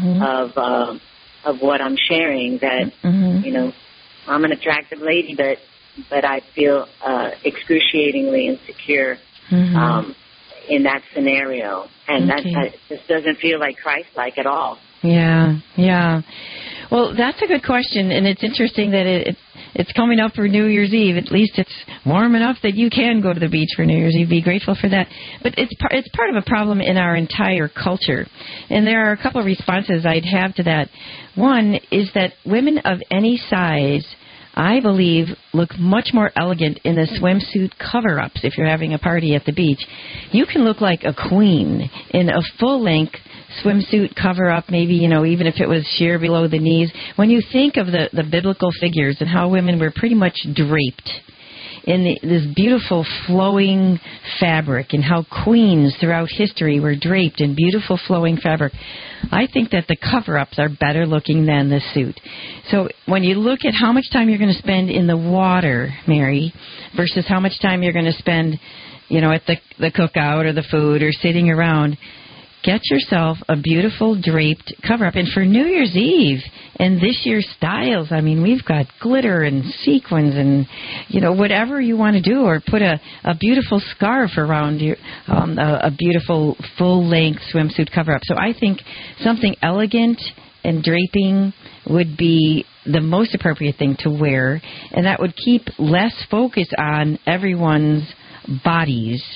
of what I'm sharing. That I'm an attractive lady, but I feel excruciatingly insecure in that scenario, and that just doesn't feel like Christ-like at all. Yeah. Well, that's a good question, and it's interesting that it's coming up for New Year's Eve. At least it's warm enough that you can go to the beach for New Year's Eve. Be grateful for that. But it's part of a problem in our entire culture, and there are a couple of responses I'd have to that. One is that women of any size, I believe, look much more elegant in the swimsuit cover-ups if you're having a party at the beach. You can look like a queen in a full-length swimsuit cover-up, maybe, even if it was sheer below the knees. When you think of the biblical figures and how women were pretty much draped in this beautiful flowing fabric, and how queens throughout history were draped in beautiful flowing fabric, I think that the cover-ups are better looking than the suit. So when you look at how much time you're going to spend in the water, Mary, versus how much time you're going to spend, at the cookout or the food or sitting around, get yourself a beautiful draped cover-up. And for New Year's Eve and this year's styles, we've got glitter and sequins and, whatever you want to do, or put a beautiful scarf around you, a beautiful full-length swimsuit cover-up. So I think something elegant and draping would be the most appropriate thing to wear, and that would keep less focus on everyone's bodies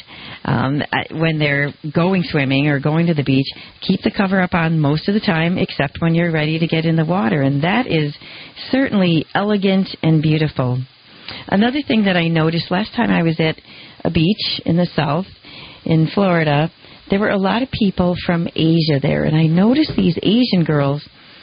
when they're going swimming or going to the beach, keep the cover up on most of the time, except when you're ready to get in the water. And that is certainly elegant and beautiful. Another thing that I noticed last time I was at a beach in the south, in Florida, there were a lot of people from Asia there. And I noticed these Asian girls,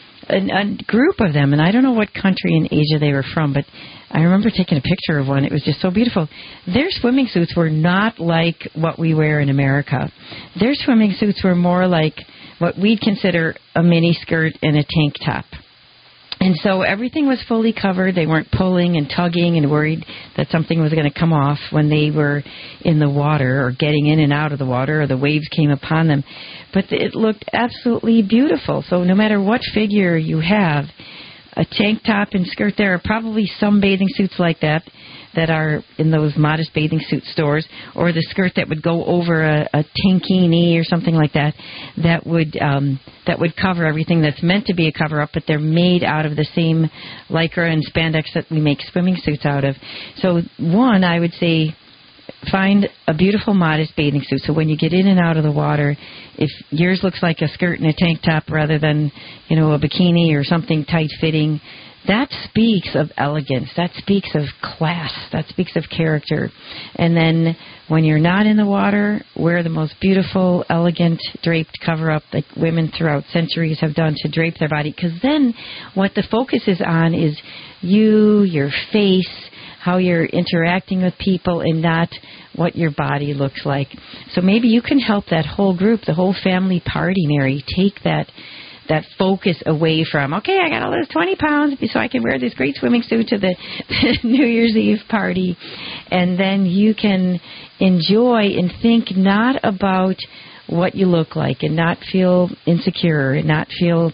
a group of them, and I don't know what country in Asia they were from, but I remember taking a picture of one. It was just so beautiful. Their swimming suits were not like what we wear in America. Their swimming suits were more like what we'd consider a mini skirt and a tank top. And so everything was fully covered. They weren't pulling and tugging and worried that something was going to come off when they were in the water or getting in and out of the water or the waves came upon them. But it looked absolutely beautiful. So no matter what figure you have, a tank top and skirt, there are probably some bathing suits like that are in those modest bathing suit stores, or the skirt that would go over a tankini or something like that, that would cover everything that's meant to be a cover-up, but they're made out of the same lycra and spandex that we make swimming suits out of. So one, I would say, find a beautiful, modest bathing suit. So when you get in and out of the water, if yours looks like a skirt and a tank top rather than, a bikini or something tight-fitting, that speaks of elegance. That speaks of class. That speaks of character. And then when you're not in the water, wear the most beautiful, elegant, draped cover-up like women throughout centuries have done to drape their body. Because then what the focus is on is you, your face, how you're interacting with people, and not what your body looks like. So maybe you can help that whole group, the whole family party, Mary, take that focus away from, okay, I got to lose 20 pounds so I can wear this great swimming suit to the New Year's Eve party. And then you can enjoy and think not about what you look like and not feel insecure and not feel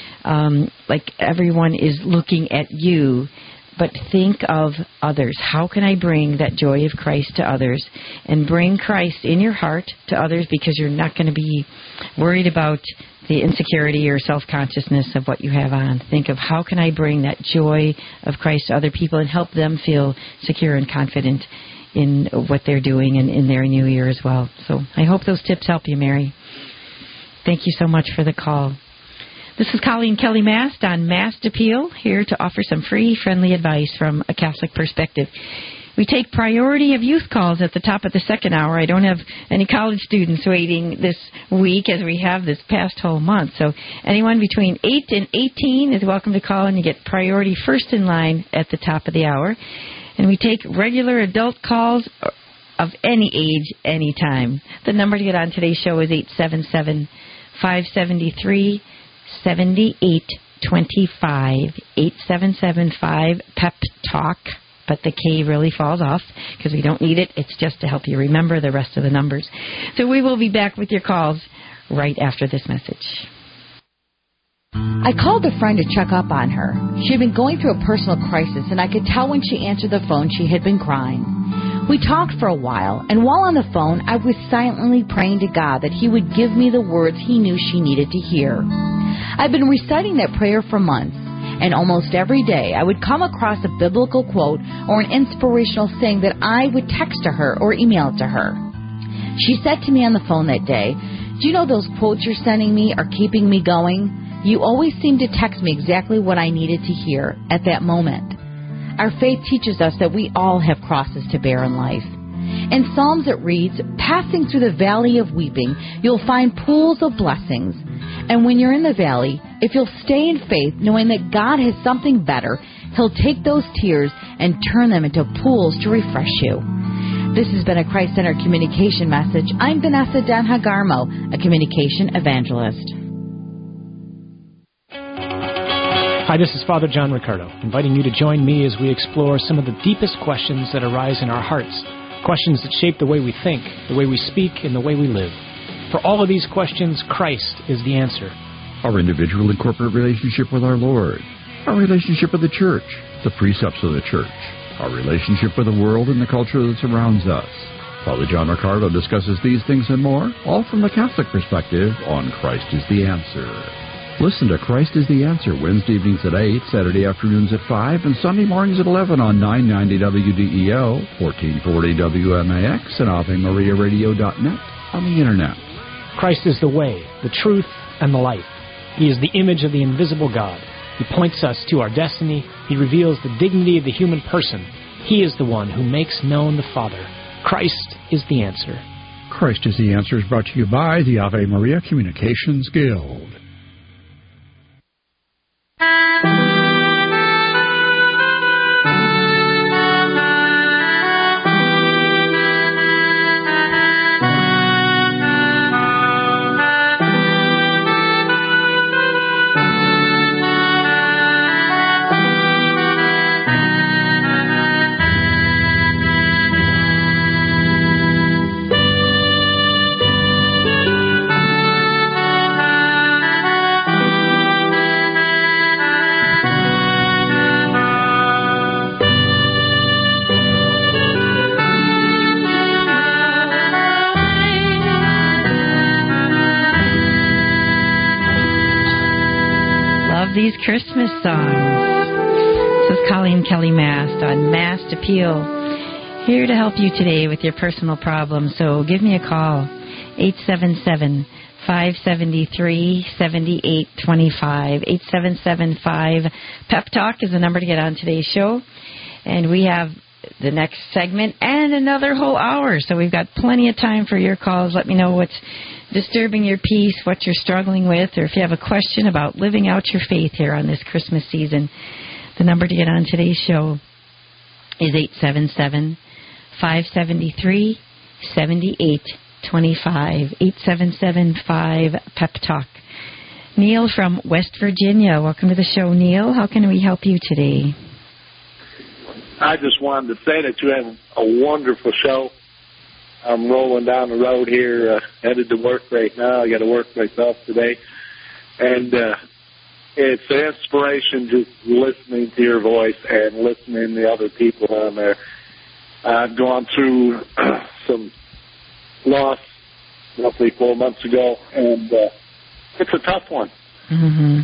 like everyone is looking at you, but think of others. How can I bring that joy of Christ to others and bring Christ in your heart to others, because you're not going to be worried about the insecurity or self-consciousness of what you have on. Think of how can I bring that joy of Christ to other people and help them feel secure and confident in what they're doing and in their new year as well. So I hope those tips help you, Mary. Thank you so much for the call. This is Colleen Kelly Mast on Mast Appeal, here to offer some free, friendly advice from a Catholic perspective. We take priority of youth calls at the top of the second hour. I don't have any college students waiting this week as we have this past whole month. So anyone between 8 and 18 is welcome to call, and you get priority first in line at the top of the hour. And we take regular adult calls of any age, anytime. The number to get on today's show is 877-573-7825. 8775-PEP-TALK. But the K really falls off because we don't need it. It's just to help you remember the rest of the numbers. So we will be back with your calls right after this message. I called a friend to check up on her. She had been going through a personal crisis, and I could tell when she answered the phone she had been crying. We talked for a while, and while on the phone, I was silently praying to God that He would give me the words He knew she needed to hear. I've been reciting that prayer for months. And almost every day, I would come across a biblical quote or an inspirational thing that I would text to her or email to her. She said to me on the phone that day, "Do you know those quotes you're sending me are keeping me going? You always seem to text me exactly what I needed to hear at that moment." Our faith teaches us that we all have crosses to bear in life. In Psalms it reads, "Passing through the valley of weeping, you'll find pools of blessings." And when you're in the valley, if you'll stay in faith, knowing that God has something better, He'll take those tears and turn them into pools to refresh you. This has been a Christ-Centered Communication message. I'm Vanessa Denhagarmo, a communication evangelist. Hi, this is Father John Riccardo, inviting you to join me as we explore some of the deepest questions that arise in our hearts, questions that shape the way we think, the way we speak, and the way we live. For all of these questions, Christ is the answer. Our individual and corporate relationship with our Lord, our relationship with the church, the precepts of the church, our relationship with the world and the culture that surrounds us. Father John Riccardo discusses these things and more, all from the Catholic perspective on Christ is the Answer. Listen to Christ is the Answer Wednesday evenings at 8, Saturday afternoons at 5, and Sunday mornings at 11 on 990 WDEO, 1440 WMAX, and AveMariaRadio.net on the Internet. Christ is the way, the truth, and the life. He is the image of the invisible God. He points us to our destiny. He reveals the dignity of the human person. He is the one who makes known the Father. Christ is the answer. Christ is the Answer is brought to you by the Ave Maria Communications Guild. These Christmas songs. This is Colleen Kelly Mast on Mast Appeal, here to help you today with your personal problems. So give me a call, 877-573-7825. 8775 Talk is the number to get on today's show. And we have the next segment and another whole hour. So we've got plenty of time for your calls. Let me know what's disturbing your peace, what you're struggling with, or if you have a question about living out your faith here on this Christmas season. The number to get on today's show is 877-573-7825. 8775 Talk. Neil from West Virginia. Welcome to the show, Neil. How can we help you today? I just wanted to say that you have a wonderful show. I'm rolling down the road here, headed to work right now. I got to work myself today. And it's an inspiration just listening to your voice and listening to other people on there. I've gone through some loss roughly 4 months ago, and it's a tough one. Mm-hmm.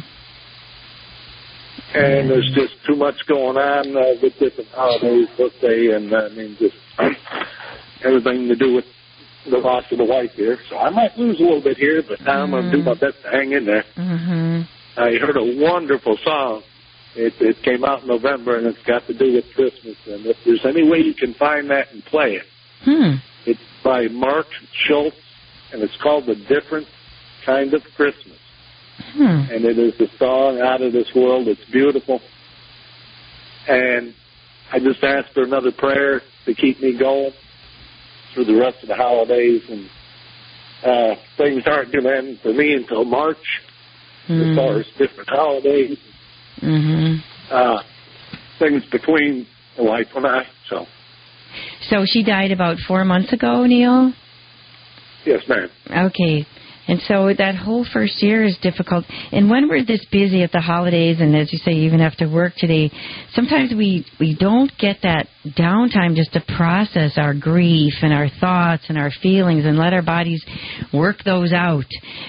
And there's just too much going on with different holidays, birthday, and just everything to do with the loss of the wife here. So I might lose a little bit here, but I'm going to do my best to hang in there. Mm-hmm. I heard a wonderful song. It came out in November, and it's got to do with Christmas. And if there's any way you can find that and play it, it's by Mark Schultz, and it's called The Different Kind of Christmas. And it is a song out of this world. It's beautiful. And I just asked for another prayer to keep me going through the rest of the holidays. And things aren't going to end for me until March as far as different holidays. Things between the wife and I. So she died about 4 months ago, Neil? Yes, ma'am. Okay. And so that whole first year is difficult. And when we're this busy at the holidays, and as you say, even after work today, sometimes we don't get that downtime just to process our grief and our thoughts and our feelings and let our bodies work those out.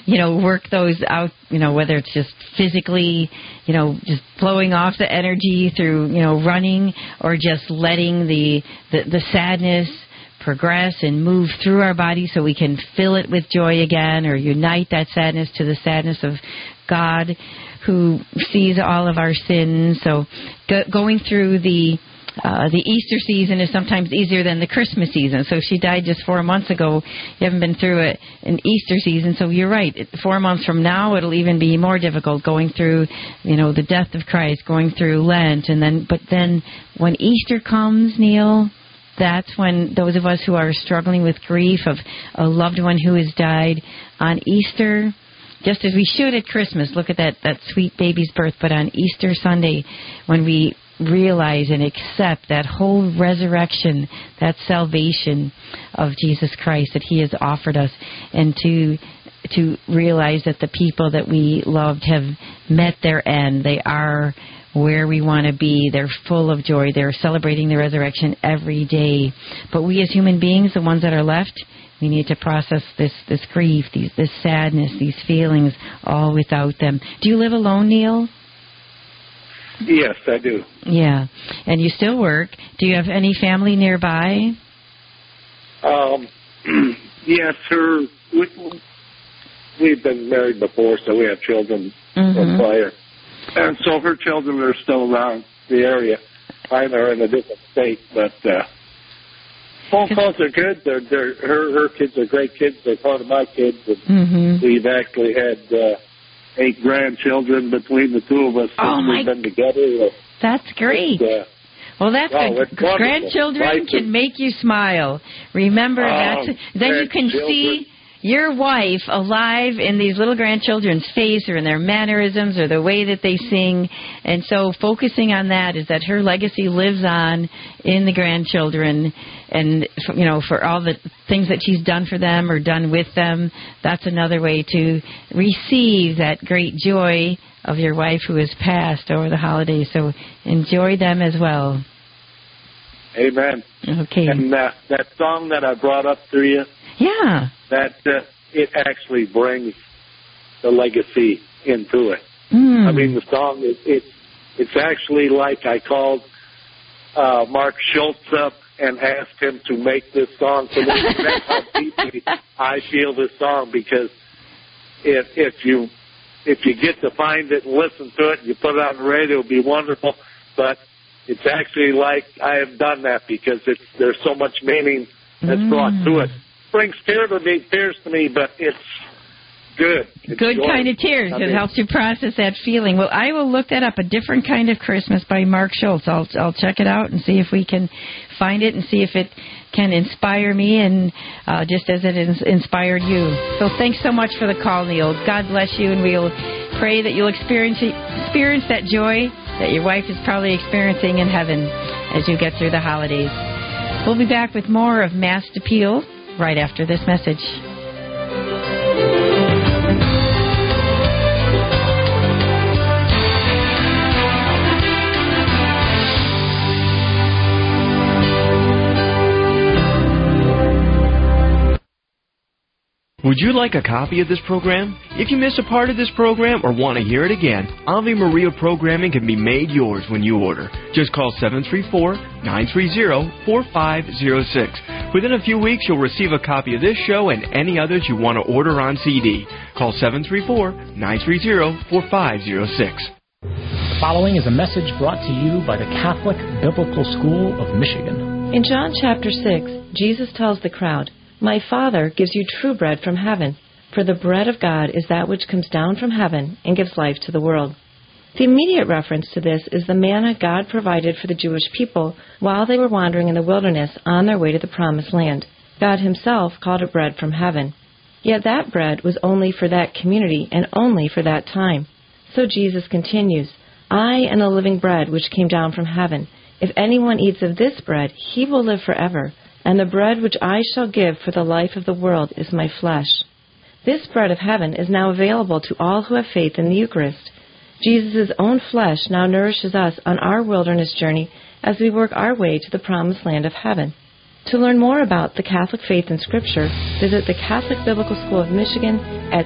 Whether it's just physically, just blowing off the energy through, running, or just letting the sadness progress and move through our body so we can fill it with joy again, or unite that sadness to the sadness of God who sees all of our sins. So going through the Easter season is sometimes easier than the Christmas season. So if she died just 4 months ago, you haven't been through an Easter season. So you're right. 4 months from now, it'll even be more difficult going through, the death of Christ, going through Lent. But then when Easter comes, Neil, that's when those of us who are struggling with grief of a loved one who has died on Easter, just as we should at Christmas, look at that sweet baby's birth, but on Easter Sunday, when we realize and accept that whole resurrection, that salvation of Jesus Christ that He has offered us, and to realize that the people that we loved have met their end. They are where we want to be. They're full of joy. They're celebrating the resurrection every day. But we as human beings, the ones that are left, We need to process this grief, this sadness, these feelings, all without them. Do you live alone, Neil? Yes, I do. Yeah. And you still work. Do you have any family nearby? Yes, we've been married before, so we have children from prior. And so her children are still around the area. Mine are in a different state, but phone calls are good. Her kids are great kids. They're part of my kids. And we've actually had 8 grandchildren between the two of us since we've been together. That's great. Well, that's good. Grandchildren can make you smile. Remember that. Then you can see your wife alive in these little grandchildren's face or in their mannerisms or the way that they sing. And so focusing on that is that her legacy lives on in the grandchildren. And, for all the things that she's done for them or done with them, that's another way to receive that great joy of your wife who has passed over the holidays. So enjoy them as well. Amen. Okay. And that song that I brought up to you, that it actually brings the legacy into it. I mean, the song, it's actually like I called Mark Schultz up and asked him to make this song for me. That's how deeply I feel this song, because if you get to find it and listen to it, and you put it on the radio, it'll be wonderful. But it's actually like I have done that, because there's so much meaning that's brought to it. Brings tears to me, but it's good. It's good kind of tears. It helps you process that feeling. Well, I will look that up, A Different Kind of Christmas by Mark Schultz. I'll check it out and see if we can find it and see if it can inspire me, and just as it inspired you. So thanks so much for the call, Neil. God bless you, and we'll pray that you'll experience that joy that your wife is probably experiencing in heaven as you get through the holidays. We'll be back with more of Masked Appeal right after this message. Would you like a copy of this program? If you miss a part of this program or want to hear it again, Ave Maria programming can be made yours when you order. Just call 734-930-4506. Within a few weeks, you'll receive a copy of this show and any others you want to order on CD. Call 734-930-4506. The following is a message brought to you by the Catholic Biblical School of Michigan. In John chapter 6, Jesus tells the crowd, "My Father gives you true bread from heaven, for the bread of God is that which comes down from heaven and gives life to the world." The immediate reference to this is the manna God provided for the Jewish people while they were wandering in the wilderness on their way to the Promised Land. God himself called it bread from heaven. Yet that bread was only for that community and only for that time. So Jesus continues, "I am the living bread which came down from heaven. If anyone eats of this bread, he will live forever. And the bread which I shall give for the life of the world is my flesh." This bread of heaven is now available to all who have faith in the Eucharist. Jesus' own flesh now nourishes us on our wilderness journey as we work our way to the promised land of heaven. To learn more about the Catholic faith and Scripture, visit the Catholic Biblical School of Michigan at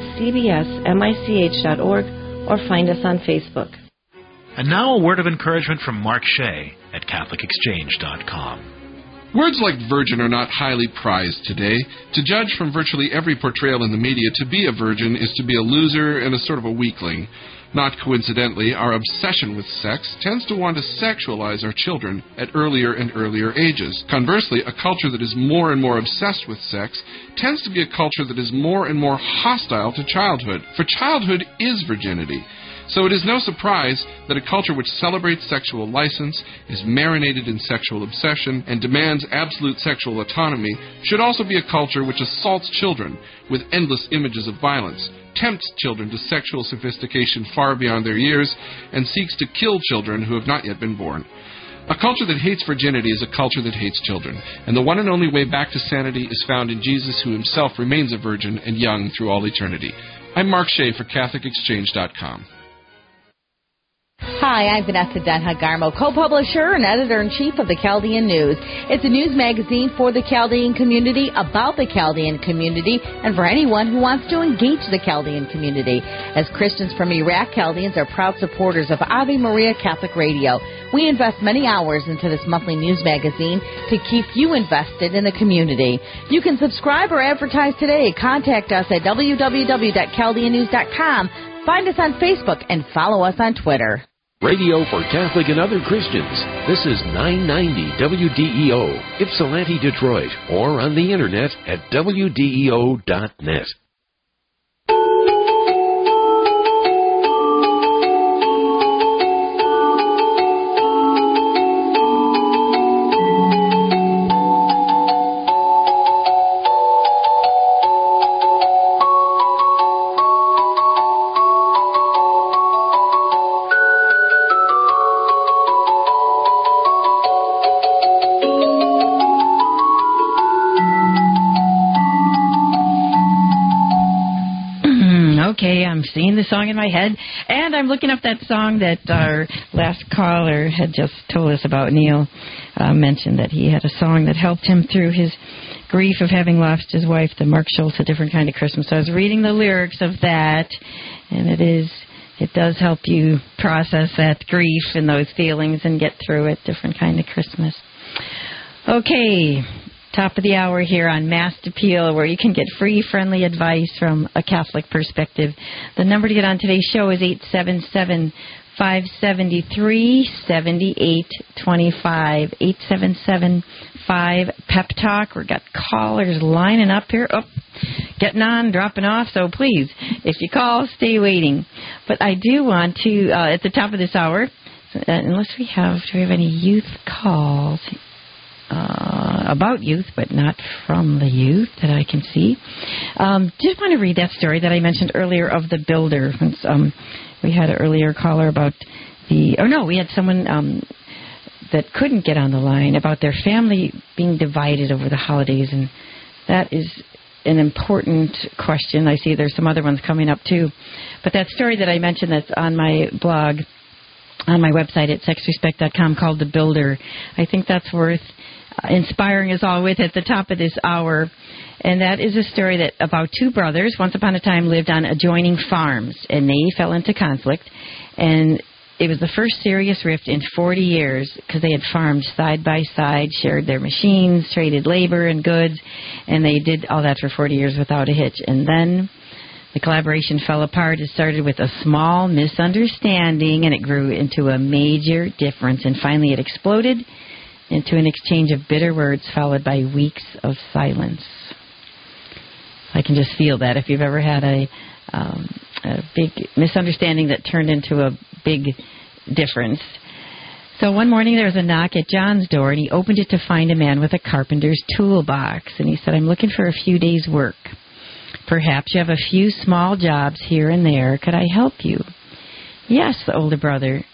cbsmich.org or find us on Facebook. And now a word of encouragement from Mark Shea at CatholicExchange.com. Words like virgin are not highly prized today. To judge from virtually every portrayal in the media, to be a virgin is to be a loser and a sort of a weakling. Not coincidentally, our obsession with sex tends to want to sexualize our children at earlier and earlier ages. Conversely, a culture that is more and more obsessed with sex tends to be a culture that is more and more hostile to childhood. For childhood is virginity. So it is no surprise that a culture which celebrates sexual license, is marinated in sexual obsession, and demands absolute sexual autonomy should also be a culture which assaults children with endless images of violence, tempts children to sexual sophistication far beyond their years, and seeks to kill children who have not yet been born. A culture that hates virginity is a culture that hates children, and the one and only way back to sanity is found in Jesus, who himself remains a virgin and young through all eternity. I'm Mark Shea for CatholicExchange.com. Hi, I'm Vanessa Denha-Garmo, co-publisher and editor-in-chief of the Chaldean News. It's a news magazine for the Chaldean community, about the Chaldean community, and for anyone who wants to engage the Chaldean community. As Christians from Iraq, Chaldeans are proud supporters of Ave Maria Catholic Radio. We invest many hours into this monthly news magazine to keep you invested in the community. You can subscribe or advertise today. Contact us at www.chaldeannews.com. Find us on Facebook and follow us on Twitter. Radio for Catholic and other Christians. This is 990 WDEO, Ypsilanti, Detroit, or on the internet at WDEO.net. Okay, I'm singing the song in my head, and I'm looking up that song that our last caller had just told us about. Neil mentioned that he had a song that helped him through his grief of having lost his wife, the Mark Schultz, A Different Kind of Christmas. So I was reading the lyrics of that, and it does help you process that grief and those feelings and get through it. Different Kind of Christmas. Okay. Top of the hour here on Mass Appeal, where you can get free, friendly advice from a Catholic perspective. The number to get on today's show is 877-573-7825. 877-5-PEP-TALK. We've got callers lining up here. Oh, getting on, dropping off. So please, if you call, stay waiting. But I do want to, at the top of this hour, unless do we have any youth calls? About youth, but not from the youth that I can see. Just want to read that story that I mentioned earlier of the builder. We had an earlier caller about we had someone that couldn't get on the line about their family being divided over the holidays, and that is an important question. I see there's some other ones coming up too. But that story that I mentioned that's on my blog, on my website at sexrespect.com, called The Builder, I think that's worth inspiring us all with at the top of this hour. And that is a story that about two brothers once upon a time lived on adjoining farms, and they fell into conflict, and it was the first serious rift in 40 years because they had farmed side by side, shared their machines, traded labor and goods, and they did all that for 40 years without a hitch. And then the collaboration fell apart. It started with a small misunderstanding, and it grew into a major difference, and finally it exploded into an exchange of bitter words followed by weeks of silence. I can just feel that if you've ever had a big misunderstanding that turned into a big difference. So one morning there was a knock at John's door, and he opened it to find a man with a carpenter's toolbox. And he said, "I'm looking for a few days' work. Perhaps you have a few small jobs here and there. Could I help you?" "Yes," said the older brother.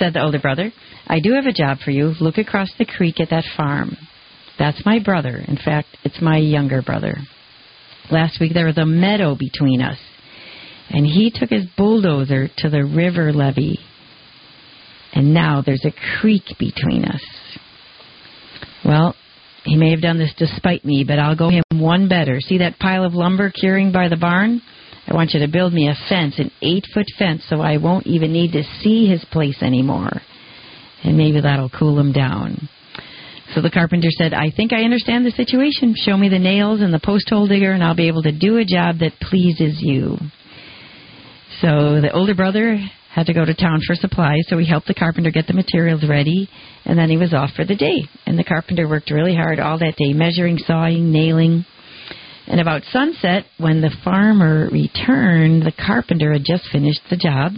"I do have a job for you. Look across the creek at that farm. That's my brother. In fact, it's my younger brother. Last week there was a meadow between us, and he took his bulldozer to the river levee, and now there's a creek between us. Well, he may have done this to spite me, but I'll go him one better. See that pile of lumber curing by the barn? I want you to build me a fence, an 8-foot fence, so I won't even need to see his place anymore. And maybe that'll cool him down." So the carpenter said, "I think I understand the situation. Show me the nails and the post hole digger, and I'll be able to do a job that pleases you." So the older brother had to go to town for supplies, so he helped the carpenter get the materials ready, and then he was off for the day. And the carpenter worked really hard all that day, measuring, sawing, nailing. And about sunset, when the farmer returned, the carpenter had just finished the job.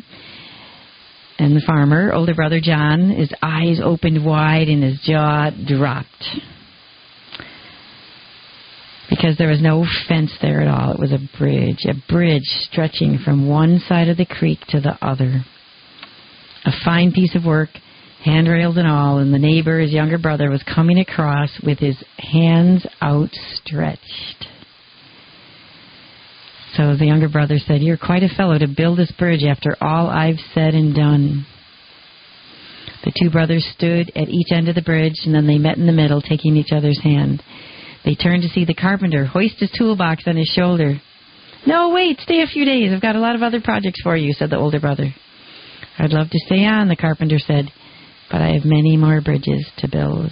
And the farmer, older brother John, his eyes opened wide and his jaw dropped, because there was no fence there at all. It was a bridge stretching from one side of the creek to the other. A fine piece of work, handrails and all, and the neighbor, his younger brother, was coming across with his hands outstretched. So the younger brother said, "You're quite a fellow to build this bridge after all I've said and done." The two brothers stood at each end of the bridge, and then they met in the middle, taking each other's hand. They turned to see the carpenter hoist his toolbox on his shoulder. "No, wait, stay a few days. I've got a lot of other projects for you," said the older brother. "I'd love to stay on," the carpenter said, "but I have many more bridges to build."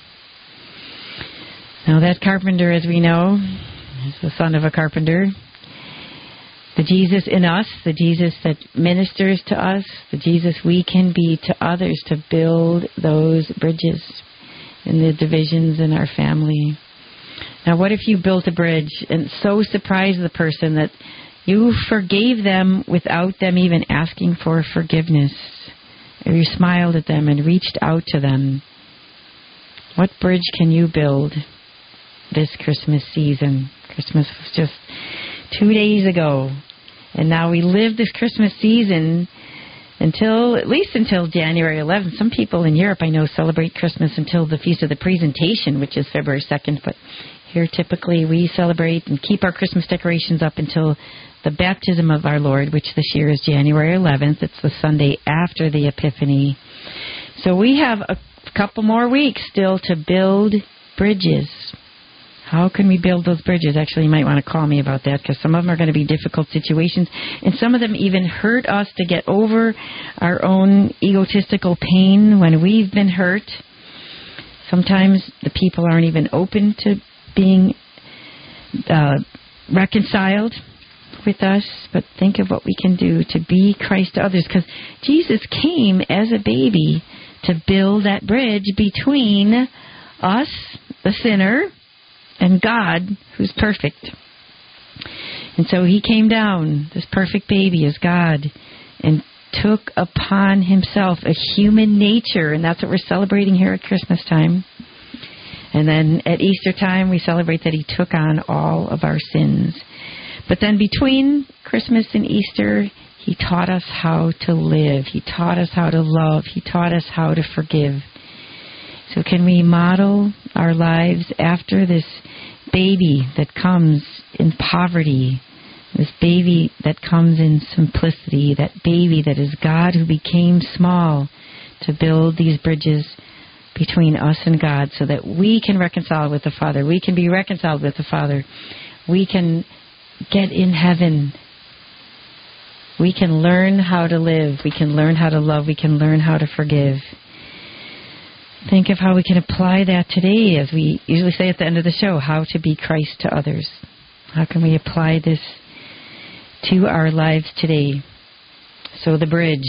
Now that carpenter, as we know, is the son of a carpenter. The Jesus in us, the Jesus that ministers to us, the Jesus we can be to others to build those bridges in the divisions in our family. Now, what if you built a bridge and so surprised the person that you forgave them without them even asking for forgiveness? Or you smiled at them and reached out to them? What bridge can you build this Christmas season? Christmas was just 2 days ago. And now we live this Christmas season at least until January 11th. Some people in Europe, I know, celebrate Christmas until the Feast of the Presentation, which is February 2nd. But here, typically, we celebrate and keep our Christmas decorations up until the baptism of our Lord, which this year is January 11th. It's the Sunday after the Epiphany. So we have a couple more weeks still to build bridges. How can we build those bridges? Actually, you might want to call me about that, because some of them are going to be difficult situations, and some of them even hurt us to get over our own egotistical pain when we've been hurt. Sometimes the people aren't even open to being reconciled with us, but think of what we can do to be Christ to others, because Jesus came as a baby to build that bridge between us, the sinner, and God, who's perfect. And so he came down, this perfect baby as God, and took upon himself a human nature, and that's what we're celebrating here at Christmas time. And then at Easter time, we celebrate that he took on all of our sins. But then between Christmas and Easter, he taught us how to live. He taught us how to love. He taught us how to forgive. So can we model our lives after this baby that comes in poverty, this baby that comes in simplicity, that baby that is God who became small to build these bridges between us and God so that we can reconcile with the Father. We can be reconciled with the Father. We can get in heaven. We can learn how to live. We can learn how to love. We can learn how to forgive. Think of how we can apply that today, as we usually say at the end of the show, how to be Christ to others. How can we apply this to our lives today? So the bridge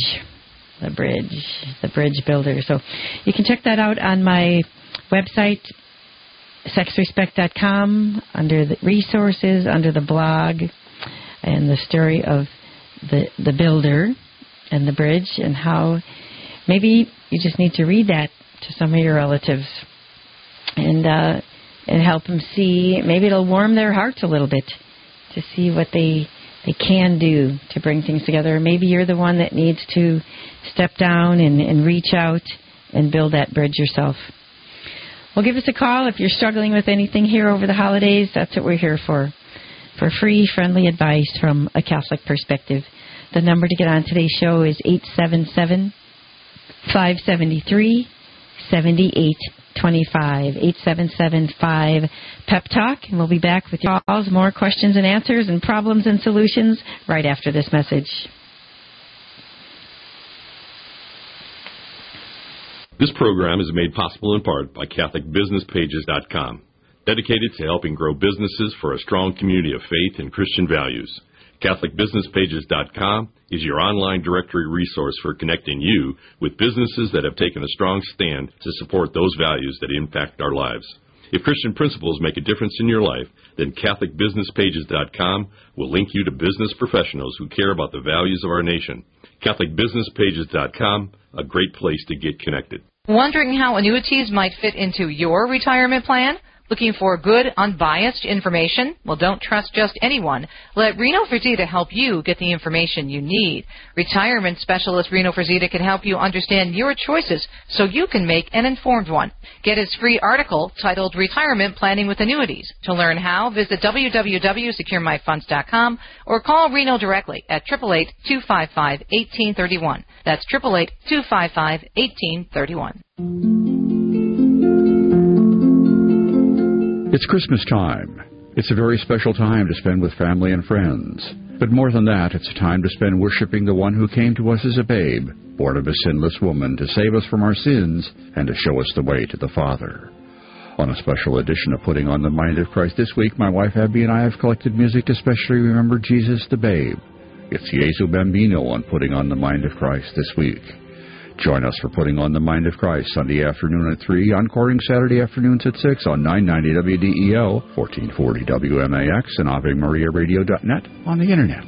builder. So you can check that out on my website, sexrespect.com, under the resources, under the blog, and the story of the builder and the bridge, and how maybe you just need to read that to some of your relatives and help them see. Maybe it'll warm their hearts a little bit to see what they can do to bring things together. Or maybe you're the one that needs to step down and reach out and build that bridge yourself. Well, give us a call if you're struggling with anything here over the holidays. That's what we're here for free, friendly advice from a Catholic perspective. The number to get on today's show is 877-573-7825, 877-5-PEP-TALK, and we'll be back with your calls, more questions and answers and problems and solutions right after this message. This program is made possible in part by CatholicBusinessPages.com, dedicated to helping grow businesses for a strong community of faith and Christian values. CatholicBusinessPages.com is your online directory resource for connecting you with businesses that have taken a strong stand to support those values that impact our lives. If Christian principles make a difference in your life, then CatholicBusinessPages.com will link you to business professionals who care about the values of our nation. CatholicBusinessPages.com, a great place to get connected. Wondering how annuities might fit into your retirement plan? Looking for good, unbiased information? Well, don't trust just anyone. Let Reno Frazita help you get the information you need. Retirement specialist Reno Frazita can help you understand your choices so you can make an informed one. Get his free article titled Retirement Planning with Annuities. To learn how, visit www.securemyfunds.com or call Reno directly at 888-255-1831. That's 888-255-1831. It's Christmas time. It's a very special time to spend with family and friends. But more than that, it's a time to spend worshiping the one who came to us as a babe, born of a sinless woman, to save us from our sins and to show us the way to the Father. On a special edition of Putting on the Mind of Christ this week, my wife Abby and I have collected music to especially remember Jesus the babe. It's Jesu Bambino on Putting on the Mind of Christ this week. Join us for Putting on the Mind of Christ Sunday afternoon at 3, encoring Saturday afternoons at 6 on 990 WDEO, 1440 WMAX, and AveMariaRadio.net on the Internet.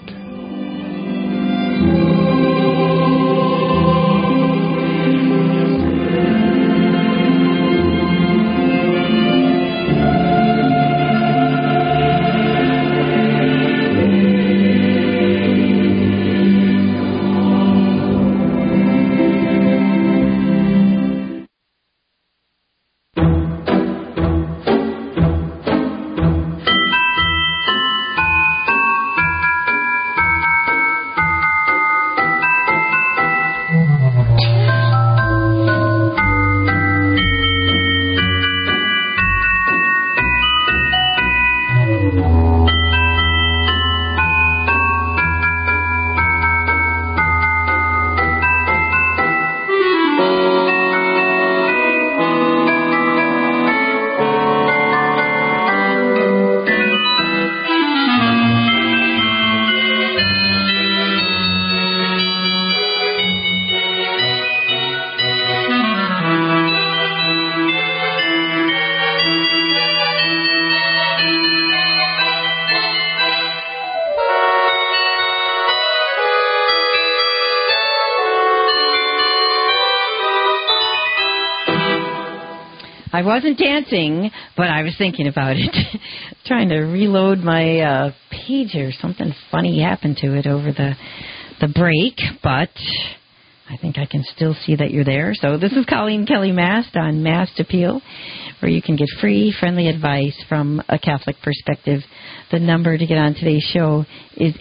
I wasn't dancing, but I was thinking about it. Trying to reload my page here. Something funny happened to it over the break, but I think I can still see that you're there. So this is Colleen Kelly Mast on Mast Appeal, where you can get free, friendly advice from a Catholic perspective. The number to get on today's show is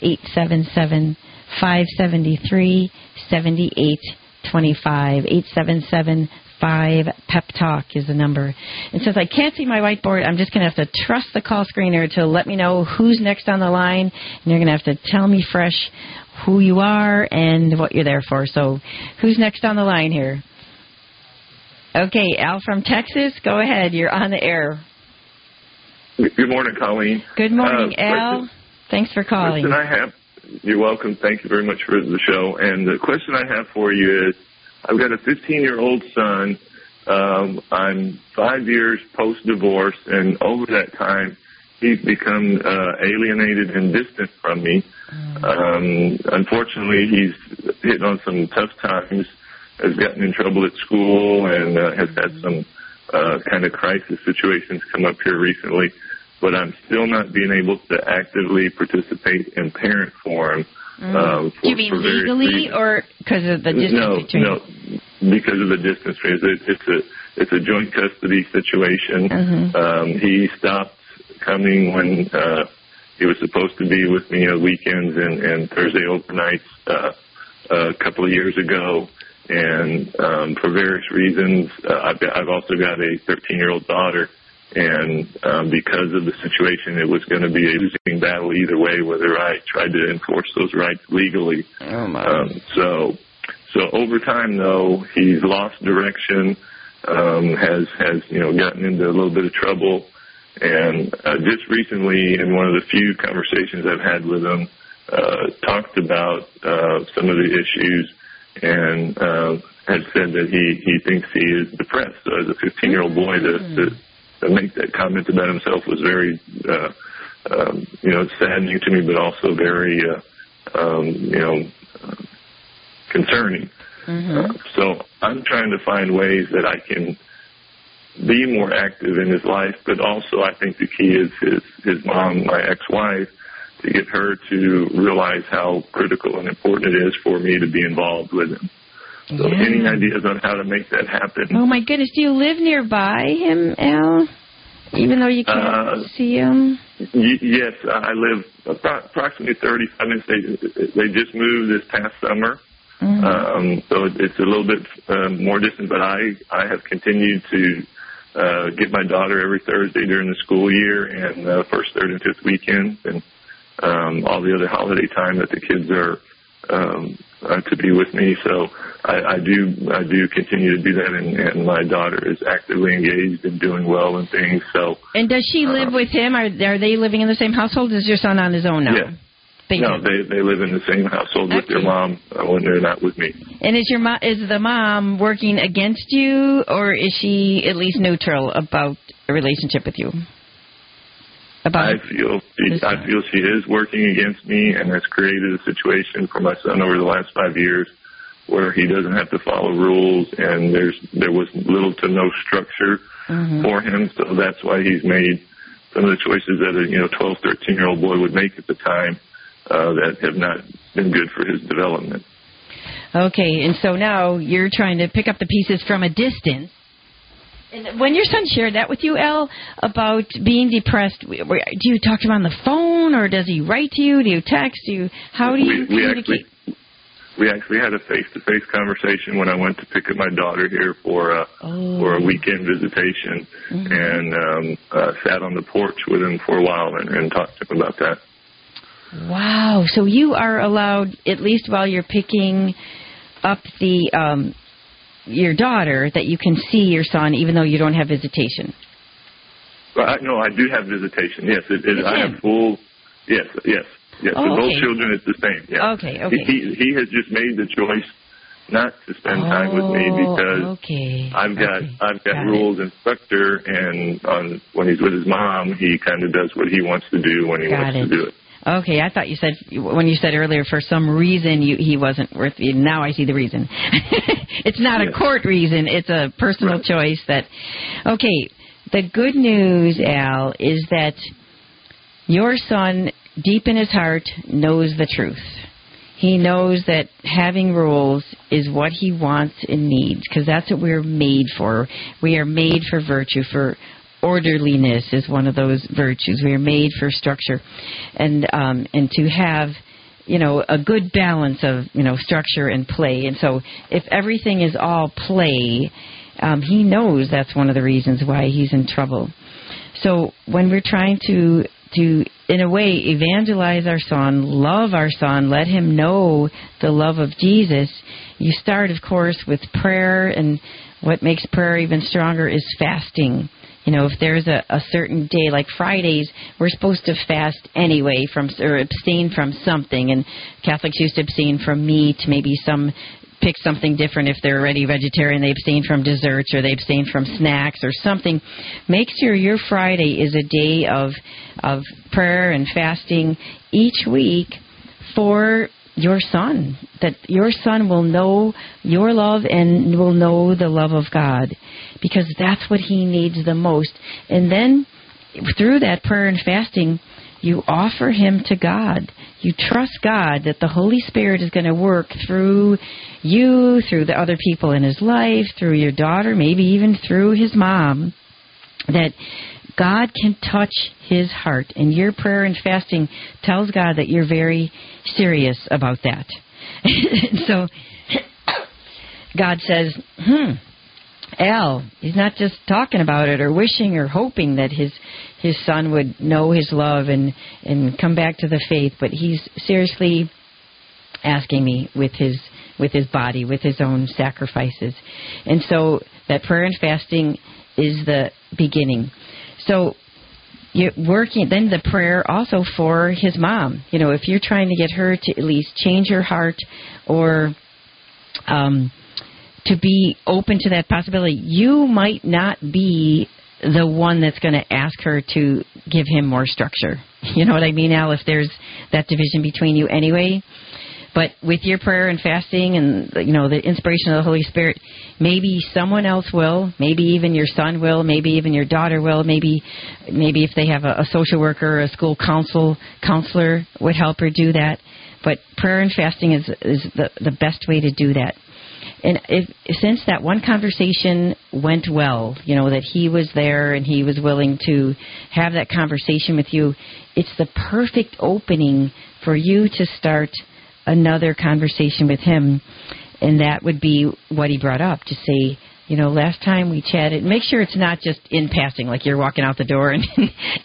877-573-7825. 877-5 Talk is the number. And since I can't see my whiteboard, I'm just going to have to trust the call screener to let me know who's next on the line. And you're going to have to tell me fresh who you are and what you're there for. So who's next on the line here? Okay, Al from Texas, go ahead. You're on the air. Good morning, Colleen. Good morning, Al. Thanks for calling. You're welcome. Thank you very much for the show. And the question I have for you is, I've got a 15-year-old son. I'm 5 years post-divorce, and over that time, he's become alienated and distant from me. Unfortunately, he's hitting on some tough times, has gotten in trouble at school, and has had some kind of crisis situations come up here recently. But I'm still not being able to actively participate in parent forum. Do you mean legally or because of the distance between? No, because of the distance. It's a joint custody situation. He stopped coming when he was supposed to be with me on weekends and Thursday overnights a couple of years ago. And for various reasons, I've also got a 13-year-old daughter. And because of the situation, it was going to be a losing battle either way, whether I tried to enforce those rights legally. So over time, though, he's lost direction, has gotten into a little bit of trouble, and just recently, in one of the few conversations I've had with him, talked about some of the issues, and had said that he thinks he is depressed. So as a 15-year-old boy, to make that comment about himself was very, saddening to me, but also very, concerning. So I'm trying to find ways that I can be more active in his life. But also, I think the key is his mom, my ex-wife, to get her to realize how critical and important it is for me to be involved with him. So any ideas on how to make that happen? Oh, my goodness. Do you live nearby him, Al, even though you can't see him? Yes, I live approximately 35 minutes. They just moved this past summer, so it's a little bit more distant, but I have continued to get my daughter every Thursday during the school year and first, third, and fifth weekends, and all the other holiday time that the kids are to be with me. So I do continue to do that, and my daughter is actively engaged and doing well and things. So. And does she live with him? Are they living in the same household? Is your son on his own now? Yeah. No, they live in the same household with their mom when they're not with me. And is the mom working against you, or is she at least neutral about a relationship with you? I feel she is working against me, and has created a situation for my son over the last 5 years where he doesn't have to follow rules, and there was little to no structure for him. So that's why he's made some of the choices that a 12, 13-year-old boy would make at the time that have not been good for his development. Okay, and so now you're trying to pick up the pieces from a distance. And when your son shared that with you, Al, about being depressed, do you talk to him on the phone, or does he write to you? Do you text? How do you communicate? We actually had a face-to-face conversation when I went to pick up my daughter here for a weekend visitation, and sat on the porch with him for a while and talked to him about that. Wow. So you are allowed, at least while you're picking up your daughter, that you can see your son even though you don't have visitation? No, I do have visitation. Yes, I have full. Yes. With both children, it's the same. Yeah. Okay. He has just made the choice not to spend time with me because I've got rules and structure, and when he's with his mom, he kind of does what he wants to do when he wants to do it. Okay, I thought you said, when you said earlier, for some reason he wasn't worth it. Now I see the reason. It's not a court reason. It's a personal choice okay, the good news, Al, is that your son, deep in his heart, knows the truth. He knows that having rules is what he wants and needs, because that's what we're made for. We are made for virtue, for orderliness is one of those virtues. We are made for structure, and to have, a good balance of, structure and play. And so if everything is all play, he knows that's one of the reasons why he's in trouble. So when we're trying to in a way evangelize our son, love our son, let him know the love of Jesus, you start, of course, with prayer, and what makes prayer even stronger is fasting. If there's a certain day, like Fridays, we're supposed to fast anyway or abstain from something. And Catholics used to abstain from meat, maybe pick something different. If they're already vegetarian, they abstain from desserts, or they abstain from snacks or something. Make sure your Friday is a day of prayer and fasting each week for your son, that your son will know your love and will know the love of God, because that's what he needs the most. And then through that prayer and fasting, you offer him to God. You trust God that the Holy Spirit is going to work through you, through the other people in his life, through your daughter, maybe even through his mom, that God can touch his heart. And your prayer and fasting tells God that you're very serious about that. So God says, Al, he's not just talking about it or wishing or hoping that his son would know his love and come back to the faith, but he's seriously asking me with his body, with his own sacrifices. And so that prayer and fasting is the beginning. So you're working, then the prayer also for his mom. If you're trying to get her to at least change her heart, or to be open to that possibility, you might not be the one that's going to ask her to give him more structure. You know what I mean, Al? If there's that division between you anyway. But with your prayer and fasting and, the inspiration of the Holy Spirit, maybe someone else will, maybe even your son will, maybe even your daughter will, maybe if they have a social worker or a school counselor would help her do that. But prayer and fasting is the best way to do that. And since that one conversation went well, that he was there and he was willing to have that conversation with you, it's the perfect opening for you to start another conversation with him. And that would be what he brought up, to say, last time we chatted. Make sure it's not just in passing, like you're walking out the door and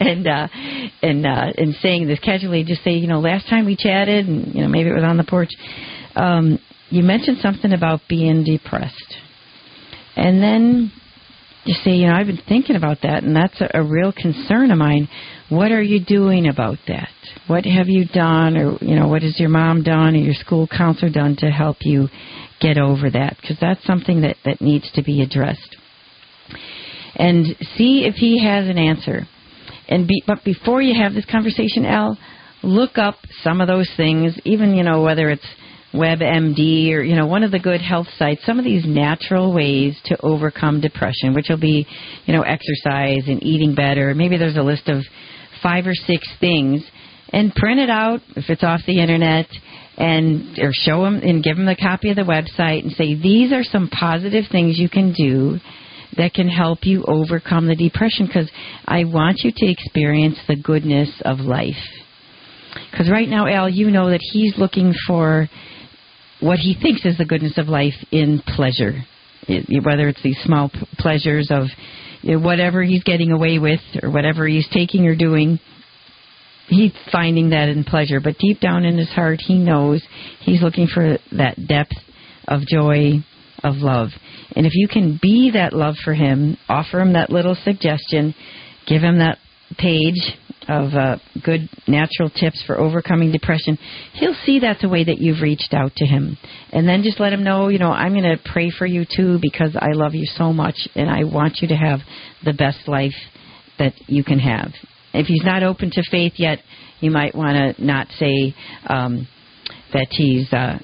saying this casually. Just say, last time we chatted, and maybe it was on the porch. You mentioned something about being depressed. And then you say, I've been thinking about that, and that's a real concern of mine. What are you doing about that? What have you done, or, what has your mom done or your school counselor done to help you get over that? Because that's something that needs to be addressed. And see if he has an answer. But before you have this conversation, Al, look up some of those things, even, whether it's WebMD or, one of the good health sites, some of these natural ways to overcome depression, which will be, exercise and eating better. Maybe there's a list of 5 or 6 things, and print it out if it's off the internet, or show them and give them a copy of the website and say, these are some positive things you can do that can help you overcome the depression, because I want you to experience the goodness of life. Because right now, Al, that he's looking for what he thinks is the goodness of life in pleasure, whether it's these small pleasures of whatever he's getting away with or whatever he's taking or doing. He's finding that in pleasure, but deep down in his heart, he knows he's looking for that depth of joy, of love. And if you can be that love for him, offer him that little suggestion, give him that page of good natural tips for overcoming depression, he'll see that's a way that you've reached out to him. And then just let him know, I'm going to pray for you too, because I love you so much and I want you to have the best life that you can have. If he's not open to faith yet, you might want to not say that he's, that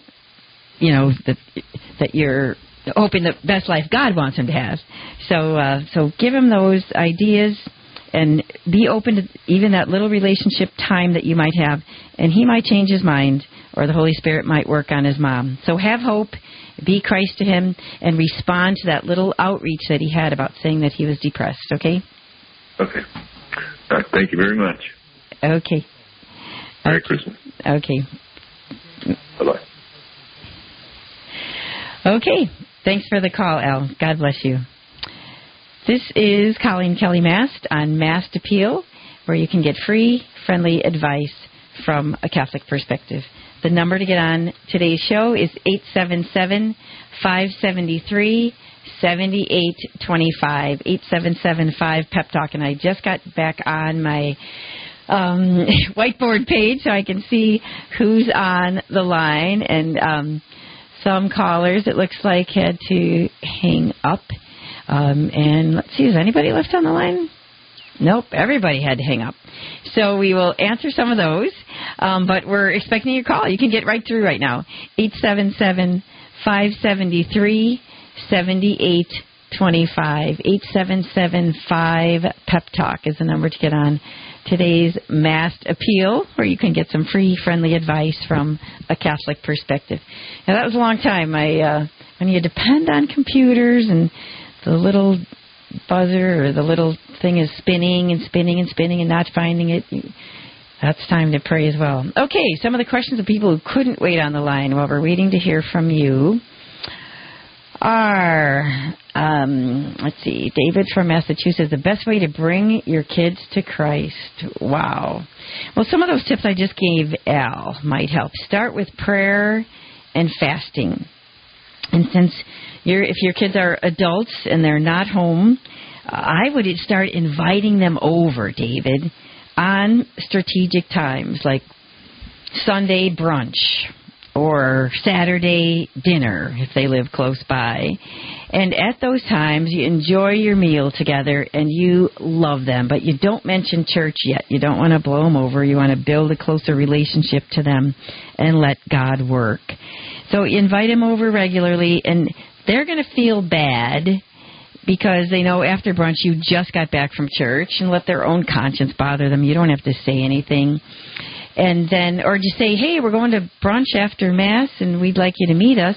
you're hoping the best life God wants him to have. So give him those ideas. And be open to even that little relationship time that you might have. And he might change his mind, or the Holy Spirit might work on his mom. So have hope, be Christ to him, and respond to that little outreach that he had about saying that he was depressed, okay? Okay. Thank you very much. Okay. Merry Christmas. Okay. Bye-bye. Okay. Thanks for the call, Al. God bless you. This is Colleen Kelly Mast on Mast Appeal, where you can get free, friendly advice from a Catholic perspective. The number to get on today's show is 877-573-7825, 877-5-PEP TALK. And I just got back on my whiteboard page so I can see who's on the line. And some callers, it looks like, had to hang up. And let's see, is anybody left on the line? Nope, everybody had to hang up. So we will answer some of those, but we're expecting your call. You can get right through right now. 877-573-7825, 877-5-PEP TALK is the number to get on today's Mast Appeal, where you can get some free, friendly advice from a Catholic perspective. Now, that was a long time. When you depend on computers and the little buzzer or the little thing is spinning and spinning and spinning and not finding it, that's time to pray as well. Okay, some of the questions of people who couldn't wait on the line while we're waiting to hear from you are, let's see, David from Massachusetts, the best way to bring your kids to Christ. Wow. Well, some of those tips I just gave Al might help. Start with prayer and fasting. And since if your kids are adults and they're not home, I would start inviting them over, David, on strategic times like Sunday brunch or Saturday dinner if they live close by. And at those times, you enjoy your meal together and you love them, but you don't mention church yet. You don't want to blow them over. You want to build a closer relationship to them and let God work. So you invite them over regularly, and they're going to feel bad because they know after brunch you just got back from church, and let their own conscience bother them. You don't have to say anything. And then, or just say, hey, we're going to brunch after Mass, and we'd like you to meet us,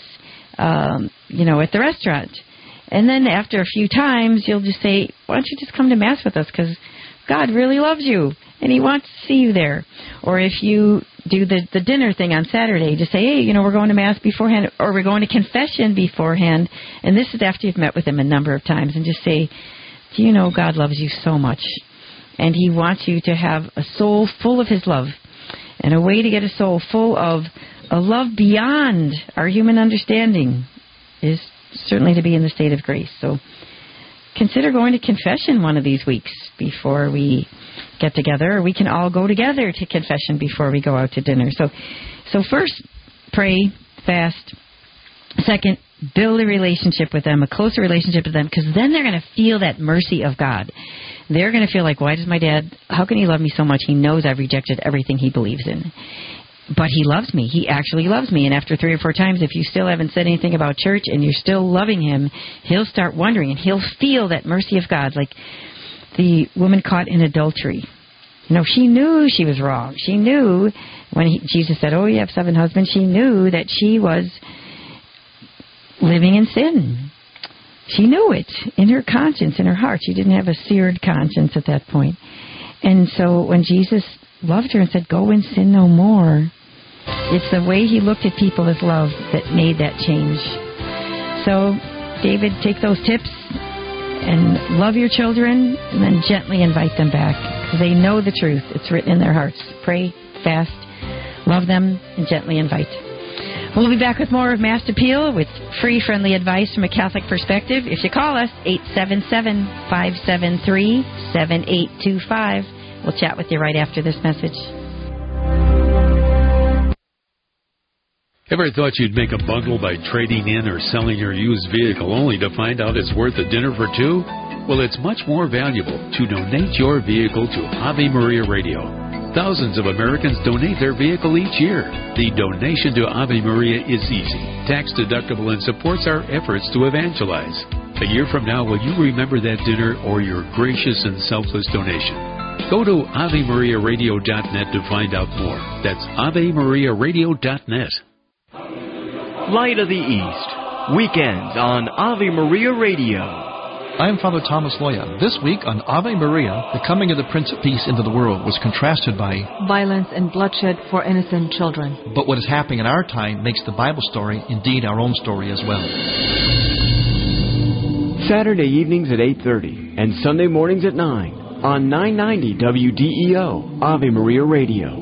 at the restaurant. And then after a few times, you'll just say, why don't you just come to Mass with us, because God really loves you, and He wants to see you there. Or if you do the dinner thing on Saturday, just say, hey, we're going to Mass beforehand, or we're going to confession beforehand. And this is after you've met with Him a number of times, and just say, do you know God loves you so much, and He wants you to have a soul full of His love. And a way to get a soul full of a love beyond our human understanding is certainly to be in the state of grace. So consider going to confession one of these weeks before we get together, or we can all go together to confession before we go out to dinner. So first, pray, fast. Second, build a relationship with them, a closer relationship with them, because then they're going to feel that mercy of God. They're going to feel like, why does my dad, how can he love me so much? He knows I've rejected everything he believes in. But he loves me. He actually loves me. And after 3 or 4 times, if you still haven't said anything about church and you're still loving him, he'll start wondering, and he'll feel that mercy of God. Like the woman caught in adultery. She knew she was wrong. She knew when Jesus said, oh, you have 7 husbands, she knew that she was living in sin. She knew it in her conscience, in her heart. She didn't have a seared conscience at that point. And so when Jesus loved her and said, go and sin no more, it's the way he looked at people as love that made that change. So, David, take those tips and love your children, and then gently invite them back, because they know the truth. It's written in their hearts. Pray, fast, love them, and gently invite. We'll be back with more of Mass Appeal with free, friendly advice from a Catholic perspective. If you call us, 877-573-7825. We'll chat with you right after this message. Ever thought you'd make a bundle by trading in or selling your used vehicle only to find out it's worth a dinner for 2? Well, it's much more valuable to donate your vehicle to Ave Maria Radio. Thousands of Americans donate their vehicle each year. The donation to Ave Maria is easy, tax-deductible, and supports our efforts to evangelize. A year from now, will you remember that dinner or your gracious and selfless donation? Go to AveMariaRadio.net to find out more. That's AveMariaRadio.net. Light of the East, weekends on Ave Maria Radio. I'm Father Thomas Loya. This week on Ave Maria, the coming of the Prince of Peace into the world was contrasted by violence and bloodshed for innocent children. But what is happening in our time makes the Bible story indeed our own story as well. Saturday evenings at 8:30 and Sunday mornings at 9 on 990 WDEO, Ave Maria Radio.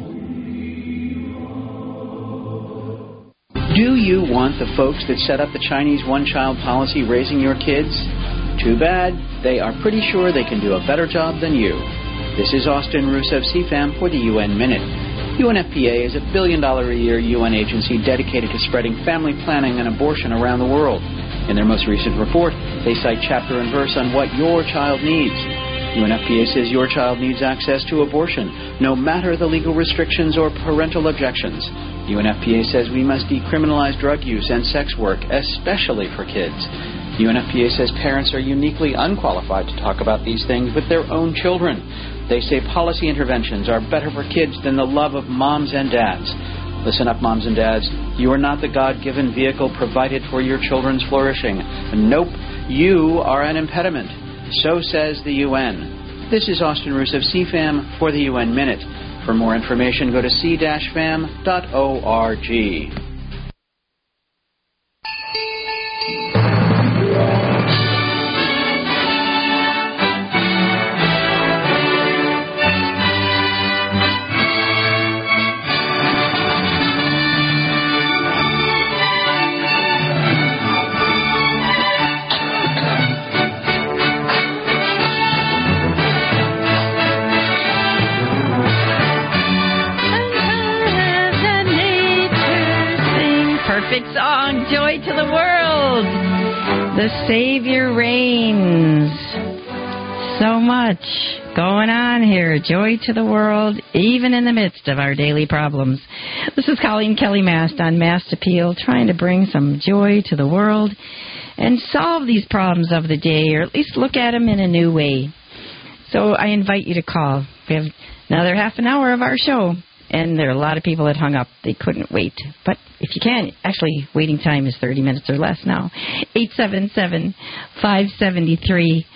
Do you want the folks that set up the Chinese one-child policy raising your kids? Too bad. They are pretty sure they can do a better job than you. This is Austin Rusev CFAM for the UN Minute. UNFPA is a $1 billion-a-year UN agency dedicated to spreading family planning and abortion around the world. In their most recent report, they cite chapter and verse on what your child needs. UNFPA says your child needs access to abortion, no matter the legal restrictions or parental objections. UNFPA says we must decriminalize drug use and sex work, especially for kids. UNFPA says parents are uniquely unqualified to talk about these things with their own children. They say policy interventions are better for kids than the love of moms and dads. Listen up, moms and dads. You are not the God-given vehicle provided for your children's flourishing. Nope, you are an impediment. So says the UN. This is Austin Rusev, CFAM, for the UN Minute. For more information, go to c-fam.org. perfect song, Joy to the World. The Savior reigns. So much going on here. Joy to the world, even in the midst of our daily problems. This is Colleen Kelly Mast on Mast Appeal, trying to bring some joy to the world and solve these problems of the day, or at least look at them in a new way. So I invite you to call. We have another half an hour of our show, and there are a lot of people that hung up. They couldn't wait. But if you can, actually, waiting time is 30 minutes or less now. 877-573-7825.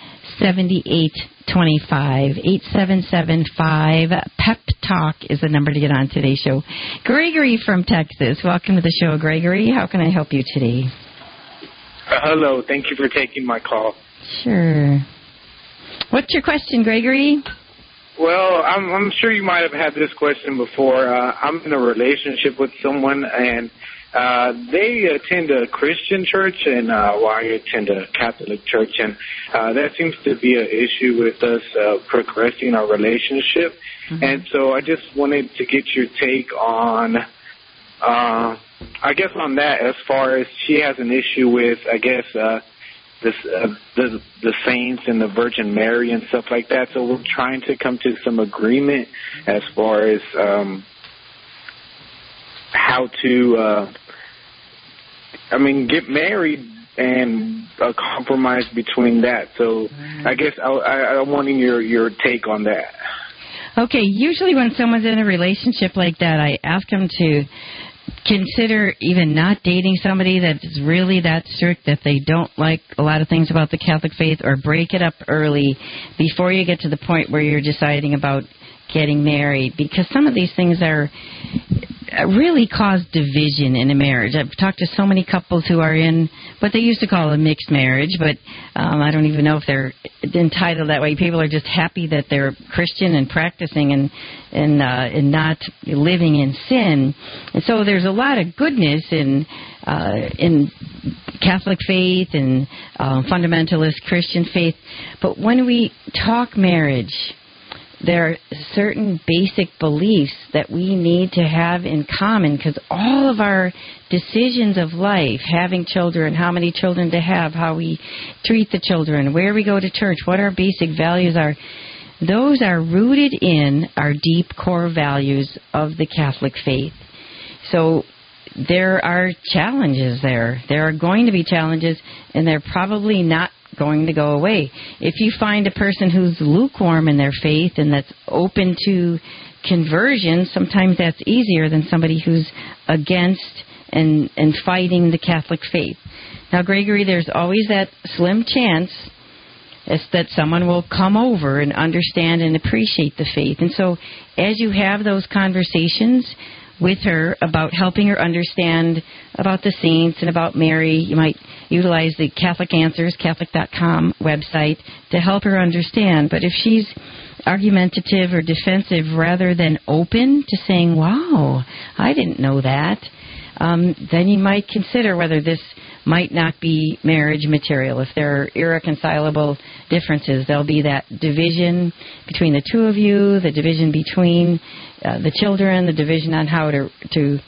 877-5-PEP-TALK is the number to get on today's show. Gregory from Texas. Welcome to the show, Gregory. How can I help you today? Hello. Thank you for taking my call. Sure. What's your question, Gregory? Well, I'm sure you might have had this question before. I'm in a relationship with someone, and they attend a Christian church, and I attend a Catholic church, and that seems to be an issue with us progressing our relationship. Mm-hmm. And so I just wanted to get your take on, I guess, on that, as far as she has an issue with, I guess, the saints and the Virgin Mary and stuff like that. So we're trying to come to some agreement as far as how to, get married and a compromise between that. So I guess I'm wanting your take on that. Okay, usually when someone's in a relationship like that, I ask them to consider even not dating somebody that's really that strict that they don't like a lot of things about the Catholic faith, or break it up early before you get to the point where you're deciding about getting married, because some of these things are really cause division in a marriage. I've talked to so many couples who are in what they used to call a mixed marriage, but I don't even know if they're entitled that way. People are just happy that they're Christian and practicing and not living in sin. And so there's a lot of goodness in Catholic faith and fundamentalist Christian faith. But when we talk marriage, there are certain basic beliefs that we need to have in common, because all of our decisions of life, having children, how many children to have, how we treat the children, where we go to church, what our basic values are, those are rooted in our deep core values of the Catholic faith. So there are challenges there. There are going to be challenges, and they're probably not going to go away. If you find a person who's lukewarm in their faith and that's open to conversion, sometimes that's easier than somebody who's against and fighting the Catholic faith. Now, Gregory, there's always that slim chance that someone will come over and understand and appreciate the faith. And so as you have those conversations with her about helping her understand about the saints and about Mary, you might utilize the Catholic Answers, Catholic.com website to help her understand. But if she's argumentative or defensive rather than open to saying, wow, I didn't know that, then you might consider whether this might not be marriage material. If there are irreconcilable differences, there'll be that division between the two of you, the division between the children, the division on how to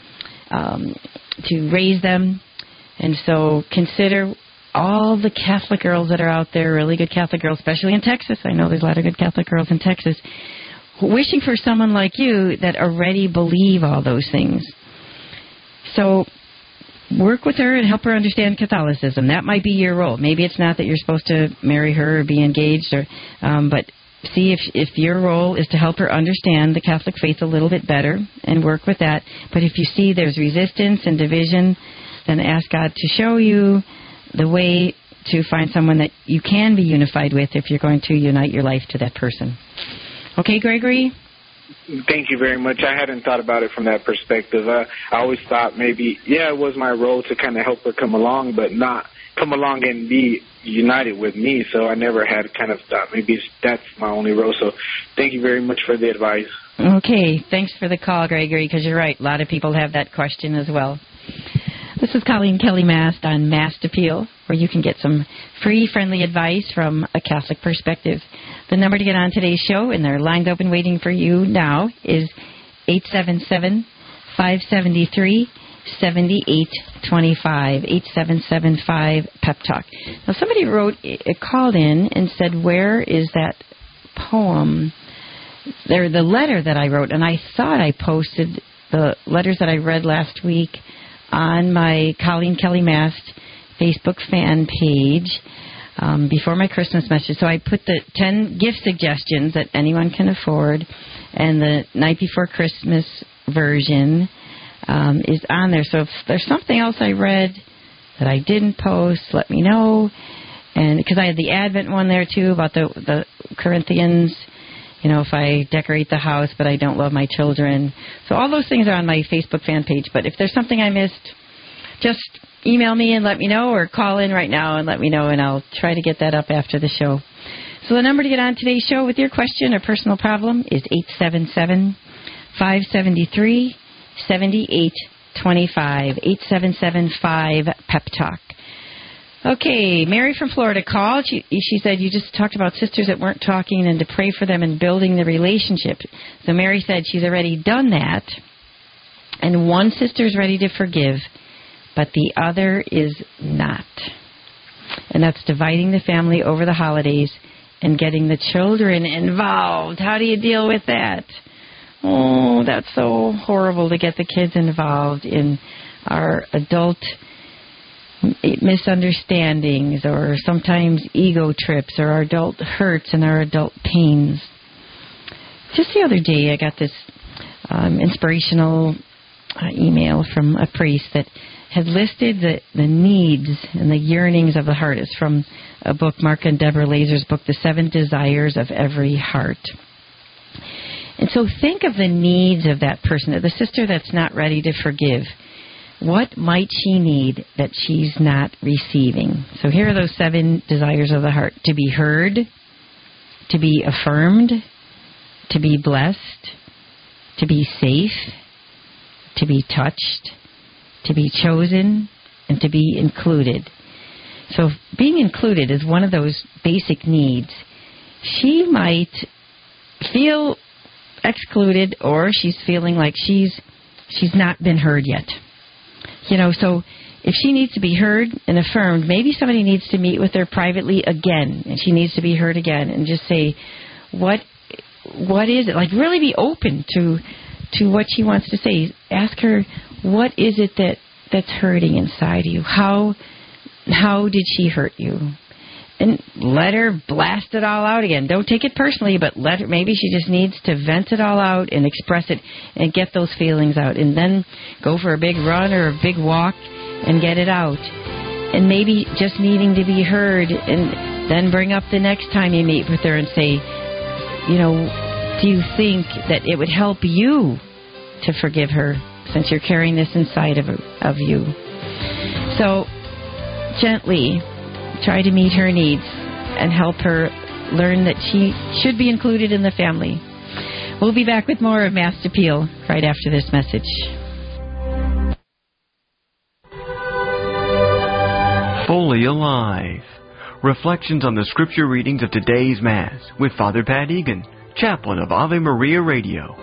raise them. And so consider all the Catholic girls that are out there, really good Catholic girls, especially in Texas. I know there's a lot of good Catholic girls in Texas, wishing for someone like you that already believe all those things. So work with her and help her understand Catholicism. That might be your role. Maybe it's not that you're supposed to marry her or be engaged, or but see if your role is to help her understand the Catholic faith a little bit better and work with that. But if you see there's resistance and division, then ask God to show you the way to find someone that you can be unified with if you're going to unite your life to that person. Okay, Gregory? Thank you very much. I hadn't thought about it from that perspective. I always thought maybe, it was my role to kind of help her come along, but not come along and be united with me. So I never had kind of thought maybe that's my only role. So thank you very much for the advice. Okay. Thanks for the call, Gregory, because you're right. A lot of people have that question as well. This is Colleen Kelly Mast on Mast Appeal, where you can get some free, friendly advice from a Catholic perspective. The number to get on today's show, and they're lined open waiting for you now, is 877-573-7825. 7825, 8775 Pep Talk. Now, somebody called in and said, where is that poem? The letter that I wrote, and I thought I posted the letters that I read last week on my Colleen Kelly Mast Facebook fan page before my Christmas message. So I put the 10 gift suggestions that anyone can afford, and the Night Before Christmas version is on there. So if there's something else I read that I didn't post, let me know. And because I had the Advent one there too about the Corinthians, if I decorate the house but I don't love my children. So all those things are on my Facebook fan page. But if there's something I missed, just email me and let me know, or call in right now and let me know, and I'll try to get that up after the show. So the number to get on today's show with your question or personal problem is 877-573-7825, 877-5-PEP-TALK. Okay, Mary from Florida called. She said you just talked about sisters that weren't talking and to pray for them and building the relationship. So Mary said she's already done that, and one sister's ready to forgive, but the other is not. And that's dividing the family over the holidays and getting the children involved. How do you deal with that? Oh, that's so horrible to get the kids involved in our adult misunderstandings, or sometimes ego trips, or our adult hurts and our adult pains. Just the other day I got this inspirational email from a priest that had listed the needs and the yearnings of the heart. It's from a book, Mark and Deborah Lazar's book, The 7 Desires of Every Heart. And so think of the needs of that person, the sister that's not ready to forgive. What might she need that she's not receiving? So here are those 7 desires of the heart. To be heard, to be affirmed, to be blessed, to be safe, to be touched, to be chosen, and to be included. So being included is one of those basic needs. She might feel excluded, or she's feeling like she's not been heard yet. So if she needs to be heard and affirmed, maybe somebody needs to meet with her privately again, and she needs to be heard again, and just say, what is it? Like, really be open to what she wants to say. Ask her, what is it that's hurting inside you? How did she hurt you? And let her blast it all out again. Don't take it personally, but let her. Maybe she just needs to vent it all out and express it and get those feelings out. And then go for a big run or a big walk and get it out. And maybe just needing to be heard, and then bring up the next time you meet with her and say, do you think that it would help you to forgive her, since you're carrying this inside of you? So gently try to meet her needs and help her learn that she should be included in the family. We'll be back with more of Mass Appeal right after this message. Fully Alive. Reflections on the scripture readings of today's Mass with Father Pat Egan, chaplain of Ave Maria Radio.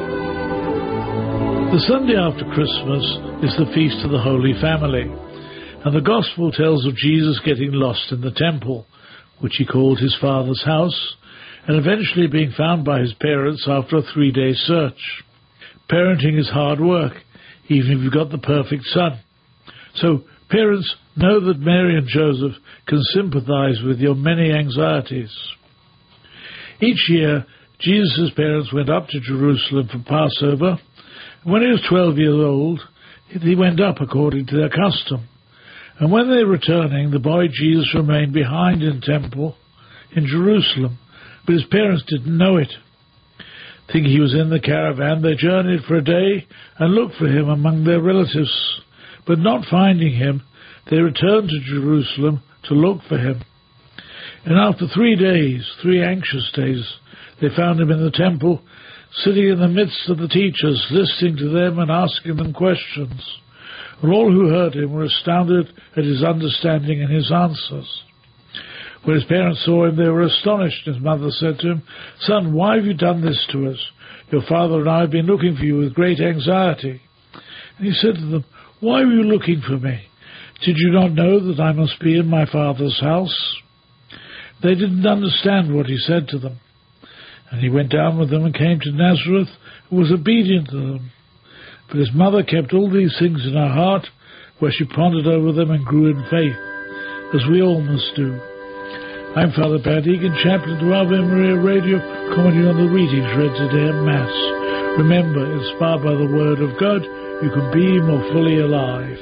The Sunday after Christmas is the Feast of the Holy Family, and the Gospel tells of Jesus getting lost in the temple, which he called his Father's house, and eventually being found by his parents after a 3-day search. Parenting is hard work, even if you've got the perfect son. So, parents, know that Mary and Joseph can sympathize with your many anxieties. Each year, Jesus' parents went up to Jerusalem for Passover. When he was 12 years old, he went up according to their custom. And when they were returning, the boy Jesus remained behind in the temple in Jerusalem, but his parents didn't know it. Thinking he was in the caravan, they journeyed for a day and looked for him among their relatives. But not finding him, they returned to Jerusalem to look for him. And after 3 days, 3 anxious days, they found him in the temple, sitting in the midst of the teachers, listening to them and asking them questions. And all who heard him were astounded at his understanding and his answers. When his parents saw him, they were astonished. His mother said to him, "Son, why have you done this to us? Your father and I have been looking for you with great anxiety." And he said to them, Why were you looking for me? Did you not know that I must be in my Father's house? They didn't understand what he said to them. And he went down with them and came to Nazareth and was obedient to them. But his mother kept all these things in her heart, where she pondered over them and grew in faith, as we all must do. I'm Father Pat Egan, chaplain to Ave Maria Radio, commenting on the readings read today at Mass. Remember, inspired by the Word of God, you can be more fully alive.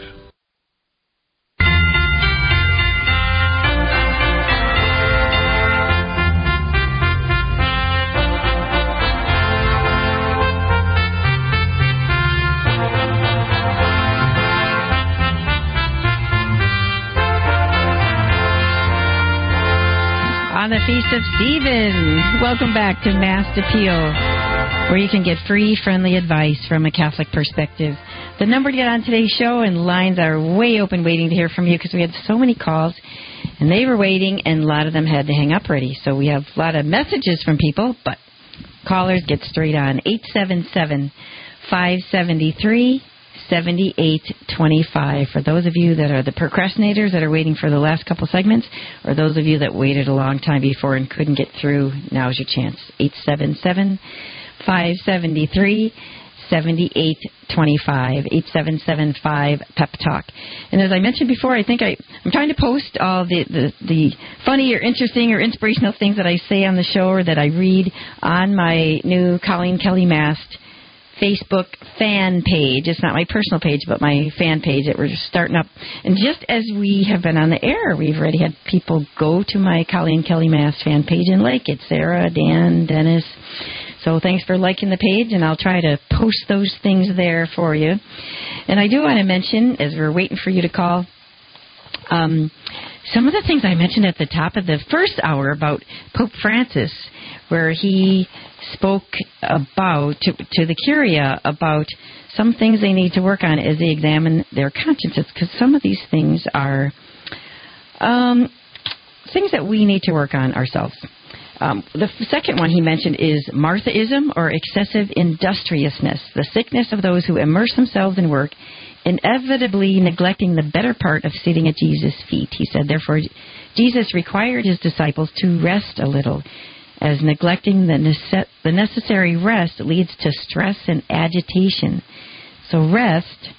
On the Feast of Stephen. Welcome back to Mass Appeal, where you can get free, friendly advice from a Catholic perspective. The number to get on today's show, and lines are way open waiting to hear from you because we had so many calls, and they were waiting, and a lot of them had to hang up already. So we have a lot of messages from people, but callers, get straight on. 877-573-7825. For those of you that are the procrastinators that are waiting for the last couple segments, or those of you that waited a long time before and couldn't get through, now's your chance. 877-573-7825. 877-5-PEP-TALK. And as I mentioned before, I think I'm trying to post all the funny or interesting or inspirational things that I say on the show or that I read on my new Colleen Kelly Mast Facebook fan page. It's not my personal page, but my fan page that we're just starting up. And just as we have been on the air, we've already had people go to my Colleen Kelly Mast fan page and like it. Sarah, Dan, Dennis. So thanks for liking the page, and I'll try to post those things there for you. And I do want to mention, as we're waiting for you to call, some of the things I mentioned at the top of the first hour about Pope Francis, where he spoke about, to the Curia, about some things they need to work on as they examine their consciences, because some of these things are things that we need to work on ourselves. The second one he mentioned is Marthaism, or excessive industriousness, the sickness of those who immerse themselves in work, inevitably neglecting the better part of sitting at Jesus' feet. He said, therefore, Jesus required his disciples to rest a little, as neglecting the necessary rest leads to stress and agitation. So rest,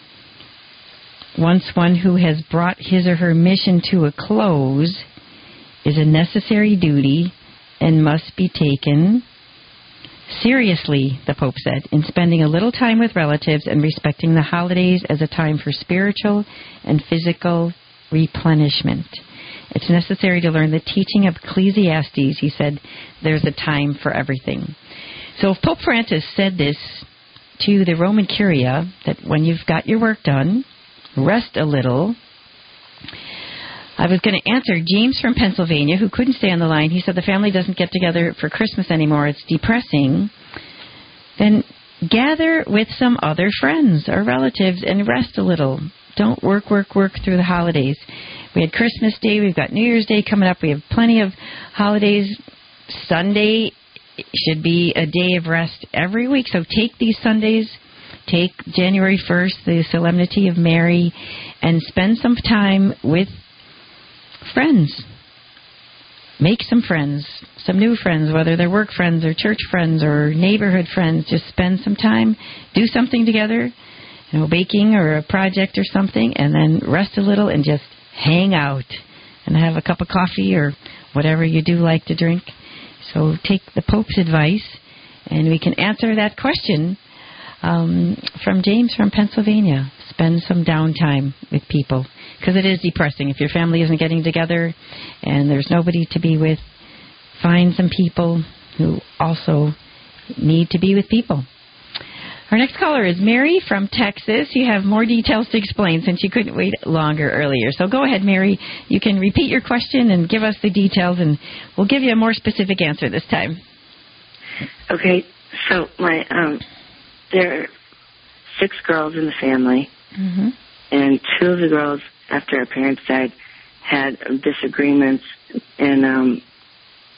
once one who has brought his or her mission to a close, is a necessary duty and must be taken seriously, the Pope said, in spending a little time with relatives and respecting the holidays as a time for spiritual and physical replenishment. It's necessary to learn the teaching of Ecclesiastes. He said, there's a time for everything. So if Pope Francis said this to the Roman Curia, that when you've got your work done, rest a little. I was going to answer James from Pennsylvania, who couldn't stay on the line. He said the family doesn't get together for Christmas anymore. It's depressing. Then gather with some other friends or relatives and rest a little. Don't work through the holidays. We had Christmas Day. We've got New Year's Day coming up. We have plenty of holidays. Sunday should be a day of rest every week. So take these Sundays. Take January 1st, the Solemnity of Mary, and spend some time with friends. Make some friends, some new friends, whether they're work friends or church friends or neighborhood friends. Just spend some time, do something together, baking or a project or something, and then rest a little and just hang out and have a cup of coffee or whatever you do like to drink. So take the Pope's advice, and we can answer that question from James from Pennsylvania. Spend some downtime with people, because it is depressing. If your family isn't getting together and there's nobody to be with, find some people who also need to be with people. Our next caller is Mary from Texas. You have more details to explain since you couldn't wait longer earlier. So go ahead, Mary. You can repeat your question and give us the details, and we'll give you a more specific answer this time. Okay. So there are 6 girls in the family, and 2 of the girls, after our parents died, had disagreements, and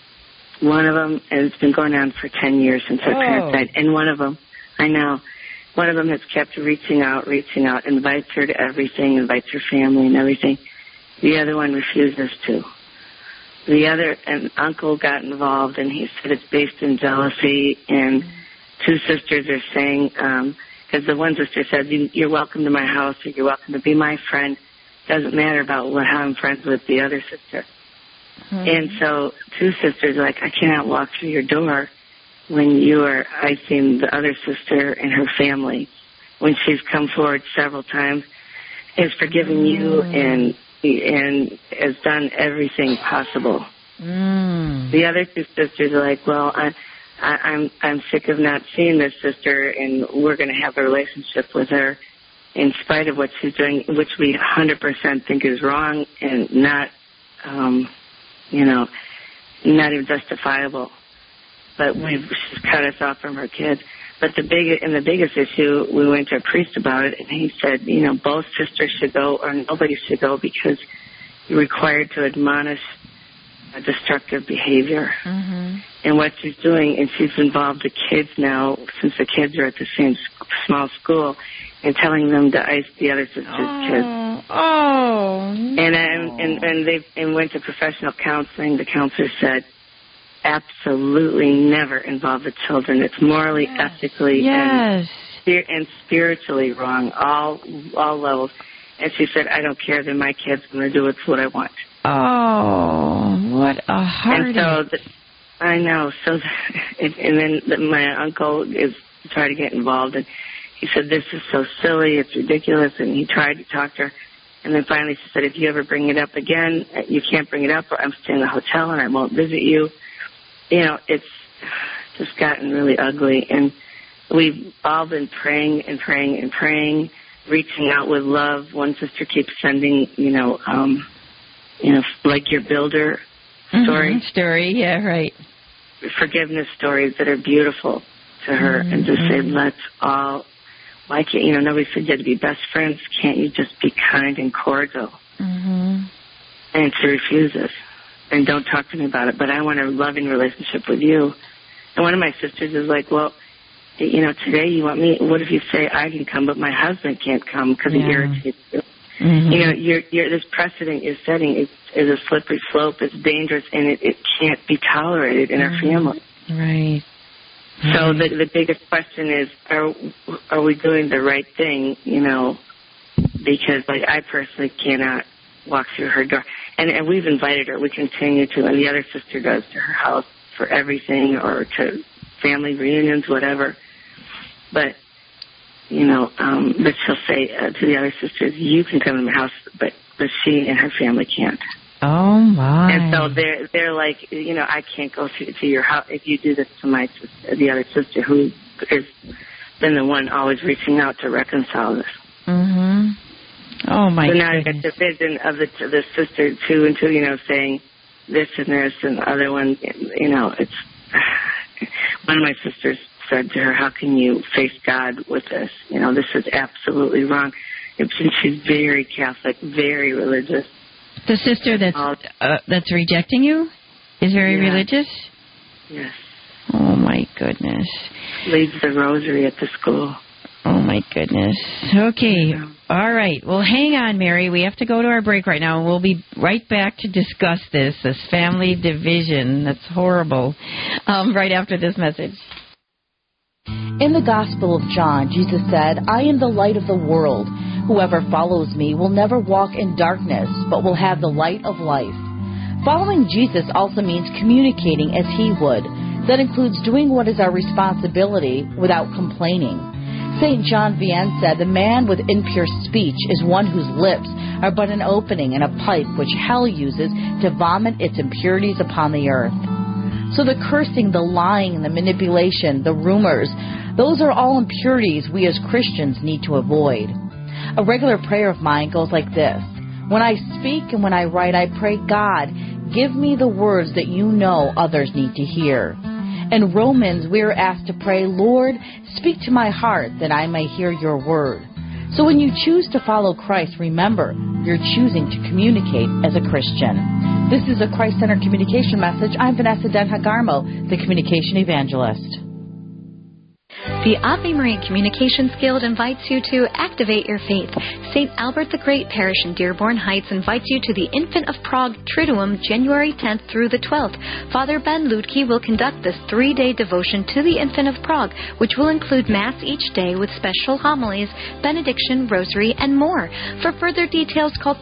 one of them has been going on for 10 years since our parents died, and one of them, I know, one of them has kept reaching out, invites her to everything, invites her family and everything. The other one refuses to. An uncle got involved, and he said it's based in jealousy, and two sisters are saying, because the one sister said, you're welcome to my house, or you're welcome to be my friend. Doesn't matter about how I'm friends with the other sister. And so two sisters are like, I cannot walk through your door when you are icing the other sister and her family, when she's come forward several times, has forgiven you and has done everything possible. The other two sisters are like, well, I'm sick of not seeing this sister, and we're going to have a relationship with her in spite of what she's doing, which we 100% think is wrong and not, not even justifiable. But she's cut us off from her kids. But the biggest issue, we went to a priest about it, and he said, both sisters should go or nobody should go, because you're required to admonish a destructive behavior. And what she's doing, and she's involved the kids now, since the kids are at the same small school, and telling them to ice the other sister's kids. And they went to professional counseling. The counselor said, absolutely never involve the children. It's morally, ethically, and spiritually wrong, all levels. And she said, I don't care. They're my kids. I'm going to do what I want. Oh, what a heartache. And so, I know. So, and then my uncle is trying to get involved, and he said, this is so silly. It's ridiculous. And he tried to talk to her. And then finally she said, if you ever bring it up again, you can't bring it up, or I'm staying in the hotel and I won't visit you. It's just gotten really ugly. And we've all been praying and praying and praying, reaching out with love. One sister keeps sending, like your builder story. Yeah, right. Forgiveness stories that are beautiful to her, and just say, let's all, why can't, nobody said you had to be best friends. Can't you just be kind and cordial? And she refuses. And don't talk to me about it, but I want a loving relationship with you. And one of my sisters is like, well, today you want me, what if you say I can come, but my husband can't come because he irritates you? This precedent you're setting is a slippery slope. It's dangerous, and it can't be tolerated in our family. Right. So the biggest question is, are we doing the right thing, because, I personally cannot walk through her door. And we've invited her. We continue to, and the other sister goes to her house for everything, or to family reunions, whatever. But, but she'll say to the other sisters, you can come to my house, but she and her family can't. Oh, my. And so they're like, I can't go to your house if you do this to the other sister, who has been the one always reaching out to reconcile this. Oh, my goodness. So now goodness. I get the vision of the sister, two and two, saying this and this, and the other one, it's... One of my sisters said to her, how can you face God with this? This is absolutely wrong. And she's very Catholic, very religious. The sister that's rejecting you is very religious? Yes. Oh, my goodness. Leads the rosary at the school. Oh, my goodness. Okay. All right. Well, hang on, Mary. We have to go to our break right now. We'll be right back to discuss this family division. That's horrible. Right after this message. In the Gospel of John, Jesus said, I am the light of the world. Whoever follows me will never walk in darkness, but will have the light of life. Following Jesus also means communicating as he would. That includes doing what is our responsibility without complaining. St. John Vianney said, the man with impure speech is one whose lips are but an opening and a pipe which hell uses to vomit its impurities upon the earth. So the cursing, the lying, the manipulation, the rumors, those are all impurities we as Christians need to avoid. A regular prayer of mine goes like this. When I speak and when I write, I pray, God, give me the words that you know others need to hear. In Romans, we are asked to pray, Lord, speak to my heart that I may hear your word. So when you choose to follow Christ, remember, you're choosing to communicate as a Christian. This is a Christ-centered communication message. I'm Vanessa Denhagarmo, the communication evangelist. The Ave Maria Communications Guild invites you to activate your faith. St. Albert the Great Parish in Dearborn Heights invites you to the Infant of Prague Triduum, January 10th through the 12th. Father Ben Ludke will conduct this 3-day devotion to the Infant of Prague, which will include Mass each day with special homilies, benediction, rosary, and more. For further details, call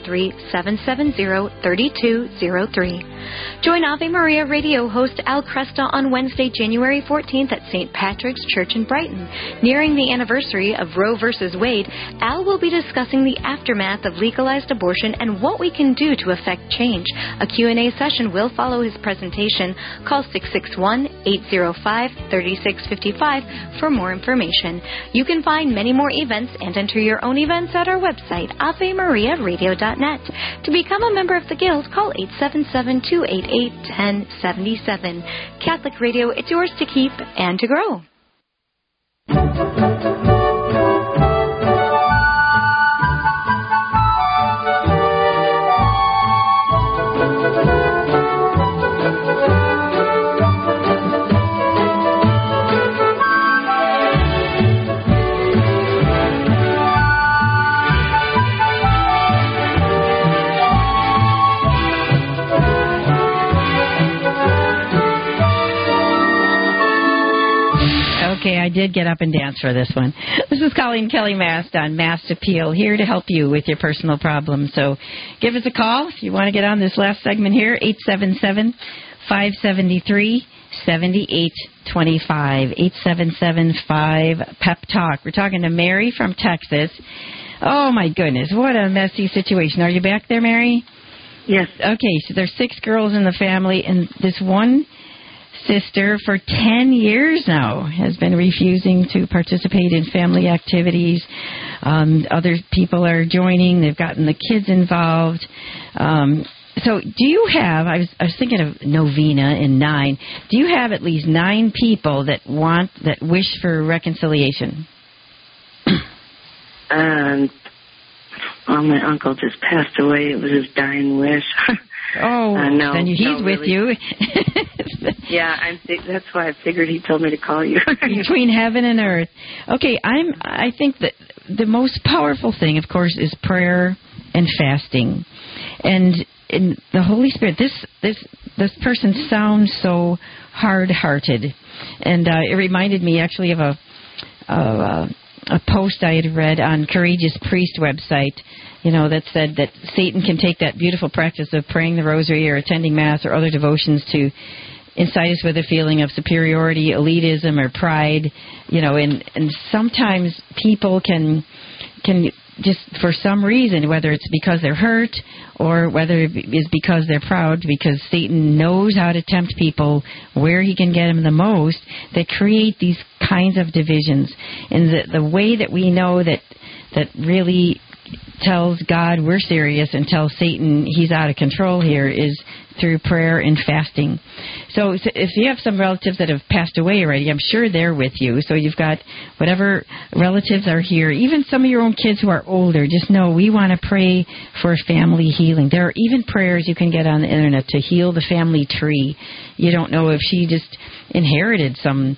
313-770-3203. Join Ave Maria Radio host Al Cresta on Wednesday, January 14th at St. Patrick's Church in Brighton. Nearing the anniversary of Roe v. Wade, Al will be discussing the aftermath of legalized abortion and what we can do to effect change. A Q&A session will follow his presentation. Call 661-805-3655 for more information. You can find many more events and enter your own events at our website, AveMariaRadio.net. To become a member of the Guild, call 877-288-1077. Catholic Radio, it's yours to keep and to grow. Okay, I did get up and dance for this one. This is Colleen Kelly Mast on Mast Appeal, here to help you with your personal problems. So give us a call if you want to get on this last segment here, 877-573-7825, 877-5-PEP-TALK. We're talking to Mary from Texas. Oh, my goodness, what a messy situation. Are you back there, Mary? Yes. Okay, so there's 6 girls in the family, and this one sister for 10 years now has been refusing to participate in family activities. Other people are joining. They've gotten the kids involved. So do you have, I was thinking of novena in 9. Do you have at least 9 people that wish for reconciliation? Well, my uncle just passed away. It was his dying wish. Oh, no, then he's with really. you. Yeah, that's why I figured he told me to call you. Between heaven and earth. Okay, I think that the most powerful thing, of course, is prayer and fasting. And in the Holy Spirit, this person sounds so hard-hearted. And it reminded me actually of a post I had read on Courageous Priest website, that said that Satan can take that beautiful practice of praying the rosary or attending Mass or other devotions to incite us with a feeling of superiority, elitism, or pride, and sometimes people can just, for some reason, whether it's because they're hurt or whether it's because they're proud, because Satan knows how to tempt people where he can get them the most, they create these kinds of divisions. And the way that we know that really tells God we're serious and tells Satan he's out of control here is through prayer and fasting. So if you have some relatives that have passed away already, I'm sure they're with you. So you've got whatever relatives are here, even some of your own kids who are older, just know we want to pray for family healing. There are even prayers you can get on the internet to heal the family tree. You don't know if she just inherited some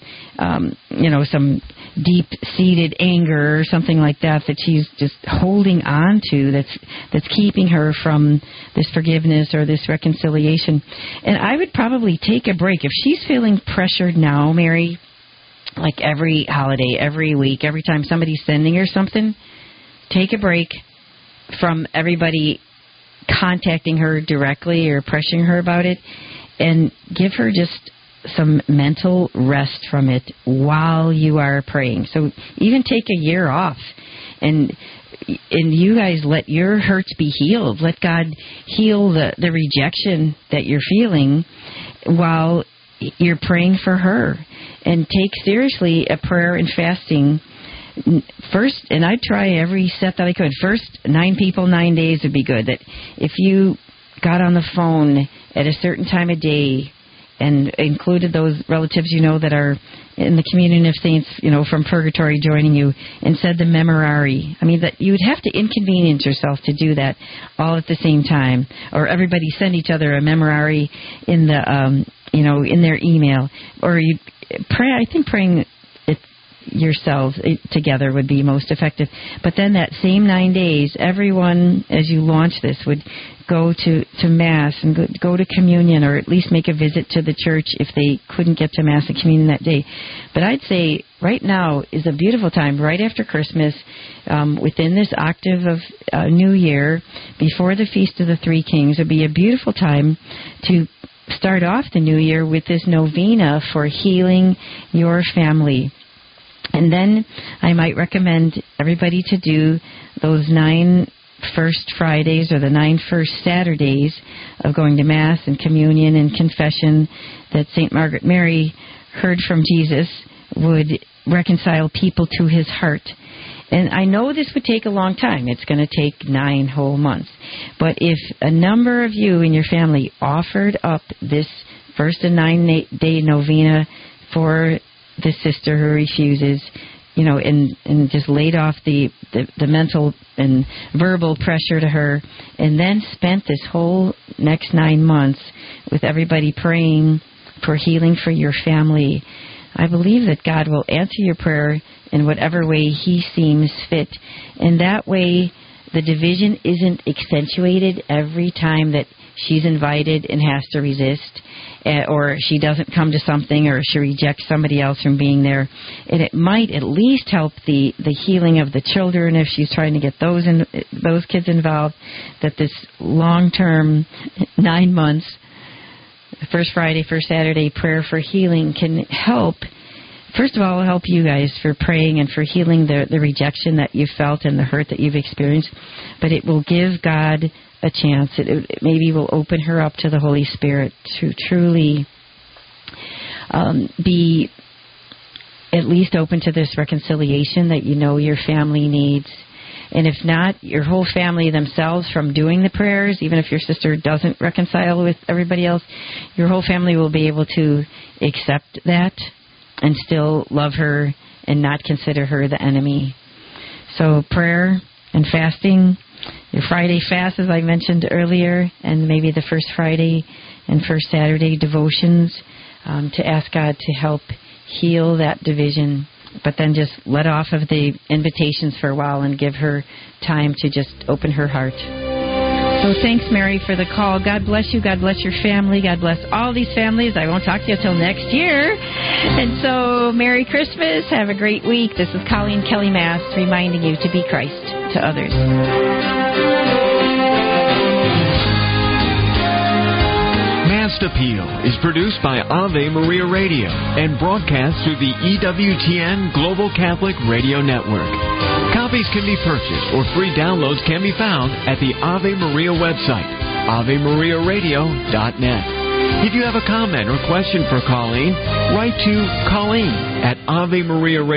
deep-seated anger or something like that she's just holding on to that's keeping her from this forgiveness or this reconciliation. And I would probably take a break. If she's feeling pressured now, Mary, like every holiday, every week, every time somebody's sending her something, take a break from everybody contacting her directly or pressuring her about it, and give her just some mental rest from it while you are praying. So even take a year off, and you guys let your hurts be healed. Let God heal the rejection that you're feeling while you're praying for her. And take seriously a prayer and fasting. First, and I'd try every set that I could. First, 9 people, 9 days would be good. That if you got on the phone at a certain time of day and included those relatives that are in the communion of saints, from purgatory joining you, and said the memorare. I mean, that you would have to inconvenience yourself to do that all at the same time, or everybody send each other a memorare in the, in their email, or you pray. I think praying it yourselves together would be most effective. But then that same 9 days, everyone, as you launch this, would go to Mass and go to communion, or at least make a visit to the church if they couldn't get to Mass and communion that day. But I'd say right now is a beautiful time, right after Christmas, within this octave of New Year, before the Feast of the Three Kings. It would be a beautiful time to start off the new year with this novena for healing your family. And then I might recommend everybody to do those 9 first Fridays or the 9 first Saturdays of going to Mass and communion and confession that St. Margaret Mary heard from Jesus would reconcile people to his heart. And I know this would take a long time. It's going to take 9 whole months. But if a number of you in your family offered up this first and 9-day novena for the sister who refuses, and just laid off the mental and verbal pressure to her, and then spent this whole next 9 months with everybody praying for healing for your family, I believe that God will answer your prayer in whatever way he seems fit. And that way, the division isn't accentuated every time that she's invited and has to resist, or she doesn't come to something, or she rejects somebody else from being there. And it might at least help the healing of the children if she's trying to get those kids involved, that this long-term 9 months, first Friday, first Saturday prayer for healing can help. First of all, help you guys for praying and for healing the rejection that you felt and the hurt that you've experienced. But it will give God a chance. It maybe will open her up to the Holy Spirit to truly be at least open to this reconciliation that your family needs. And if not, your whole family themselves from doing the prayers, even if your sister doesn't reconcile with everybody else, your whole family will be able to accept that and still love her and not consider her the enemy. So prayer and fasting, your Friday fast, as I mentioned earlier, and maybe the first Friday and first Saturday devotions to ask God to help heal that division. But then just let off of the invitations for a while and give her time to just open her heart. So thanks, Mary, for the call. God bless you. God bless your family. God bless all these families. I won't talk to you until next year. And so Merry Christmas. Have a great week. This is Colleen Kelly Mass reminding you to be Christ to others. Mass Appeal is produced by Ave Maria Radio and broadcast through the EWTN Global Catholic Radio Network. Copies can be purchased or free downloads can be found at the Ave Maria website, AveMariaRadio.net. If you have a comment or question for Colleen, write to Colleen at Ave Maria Radio.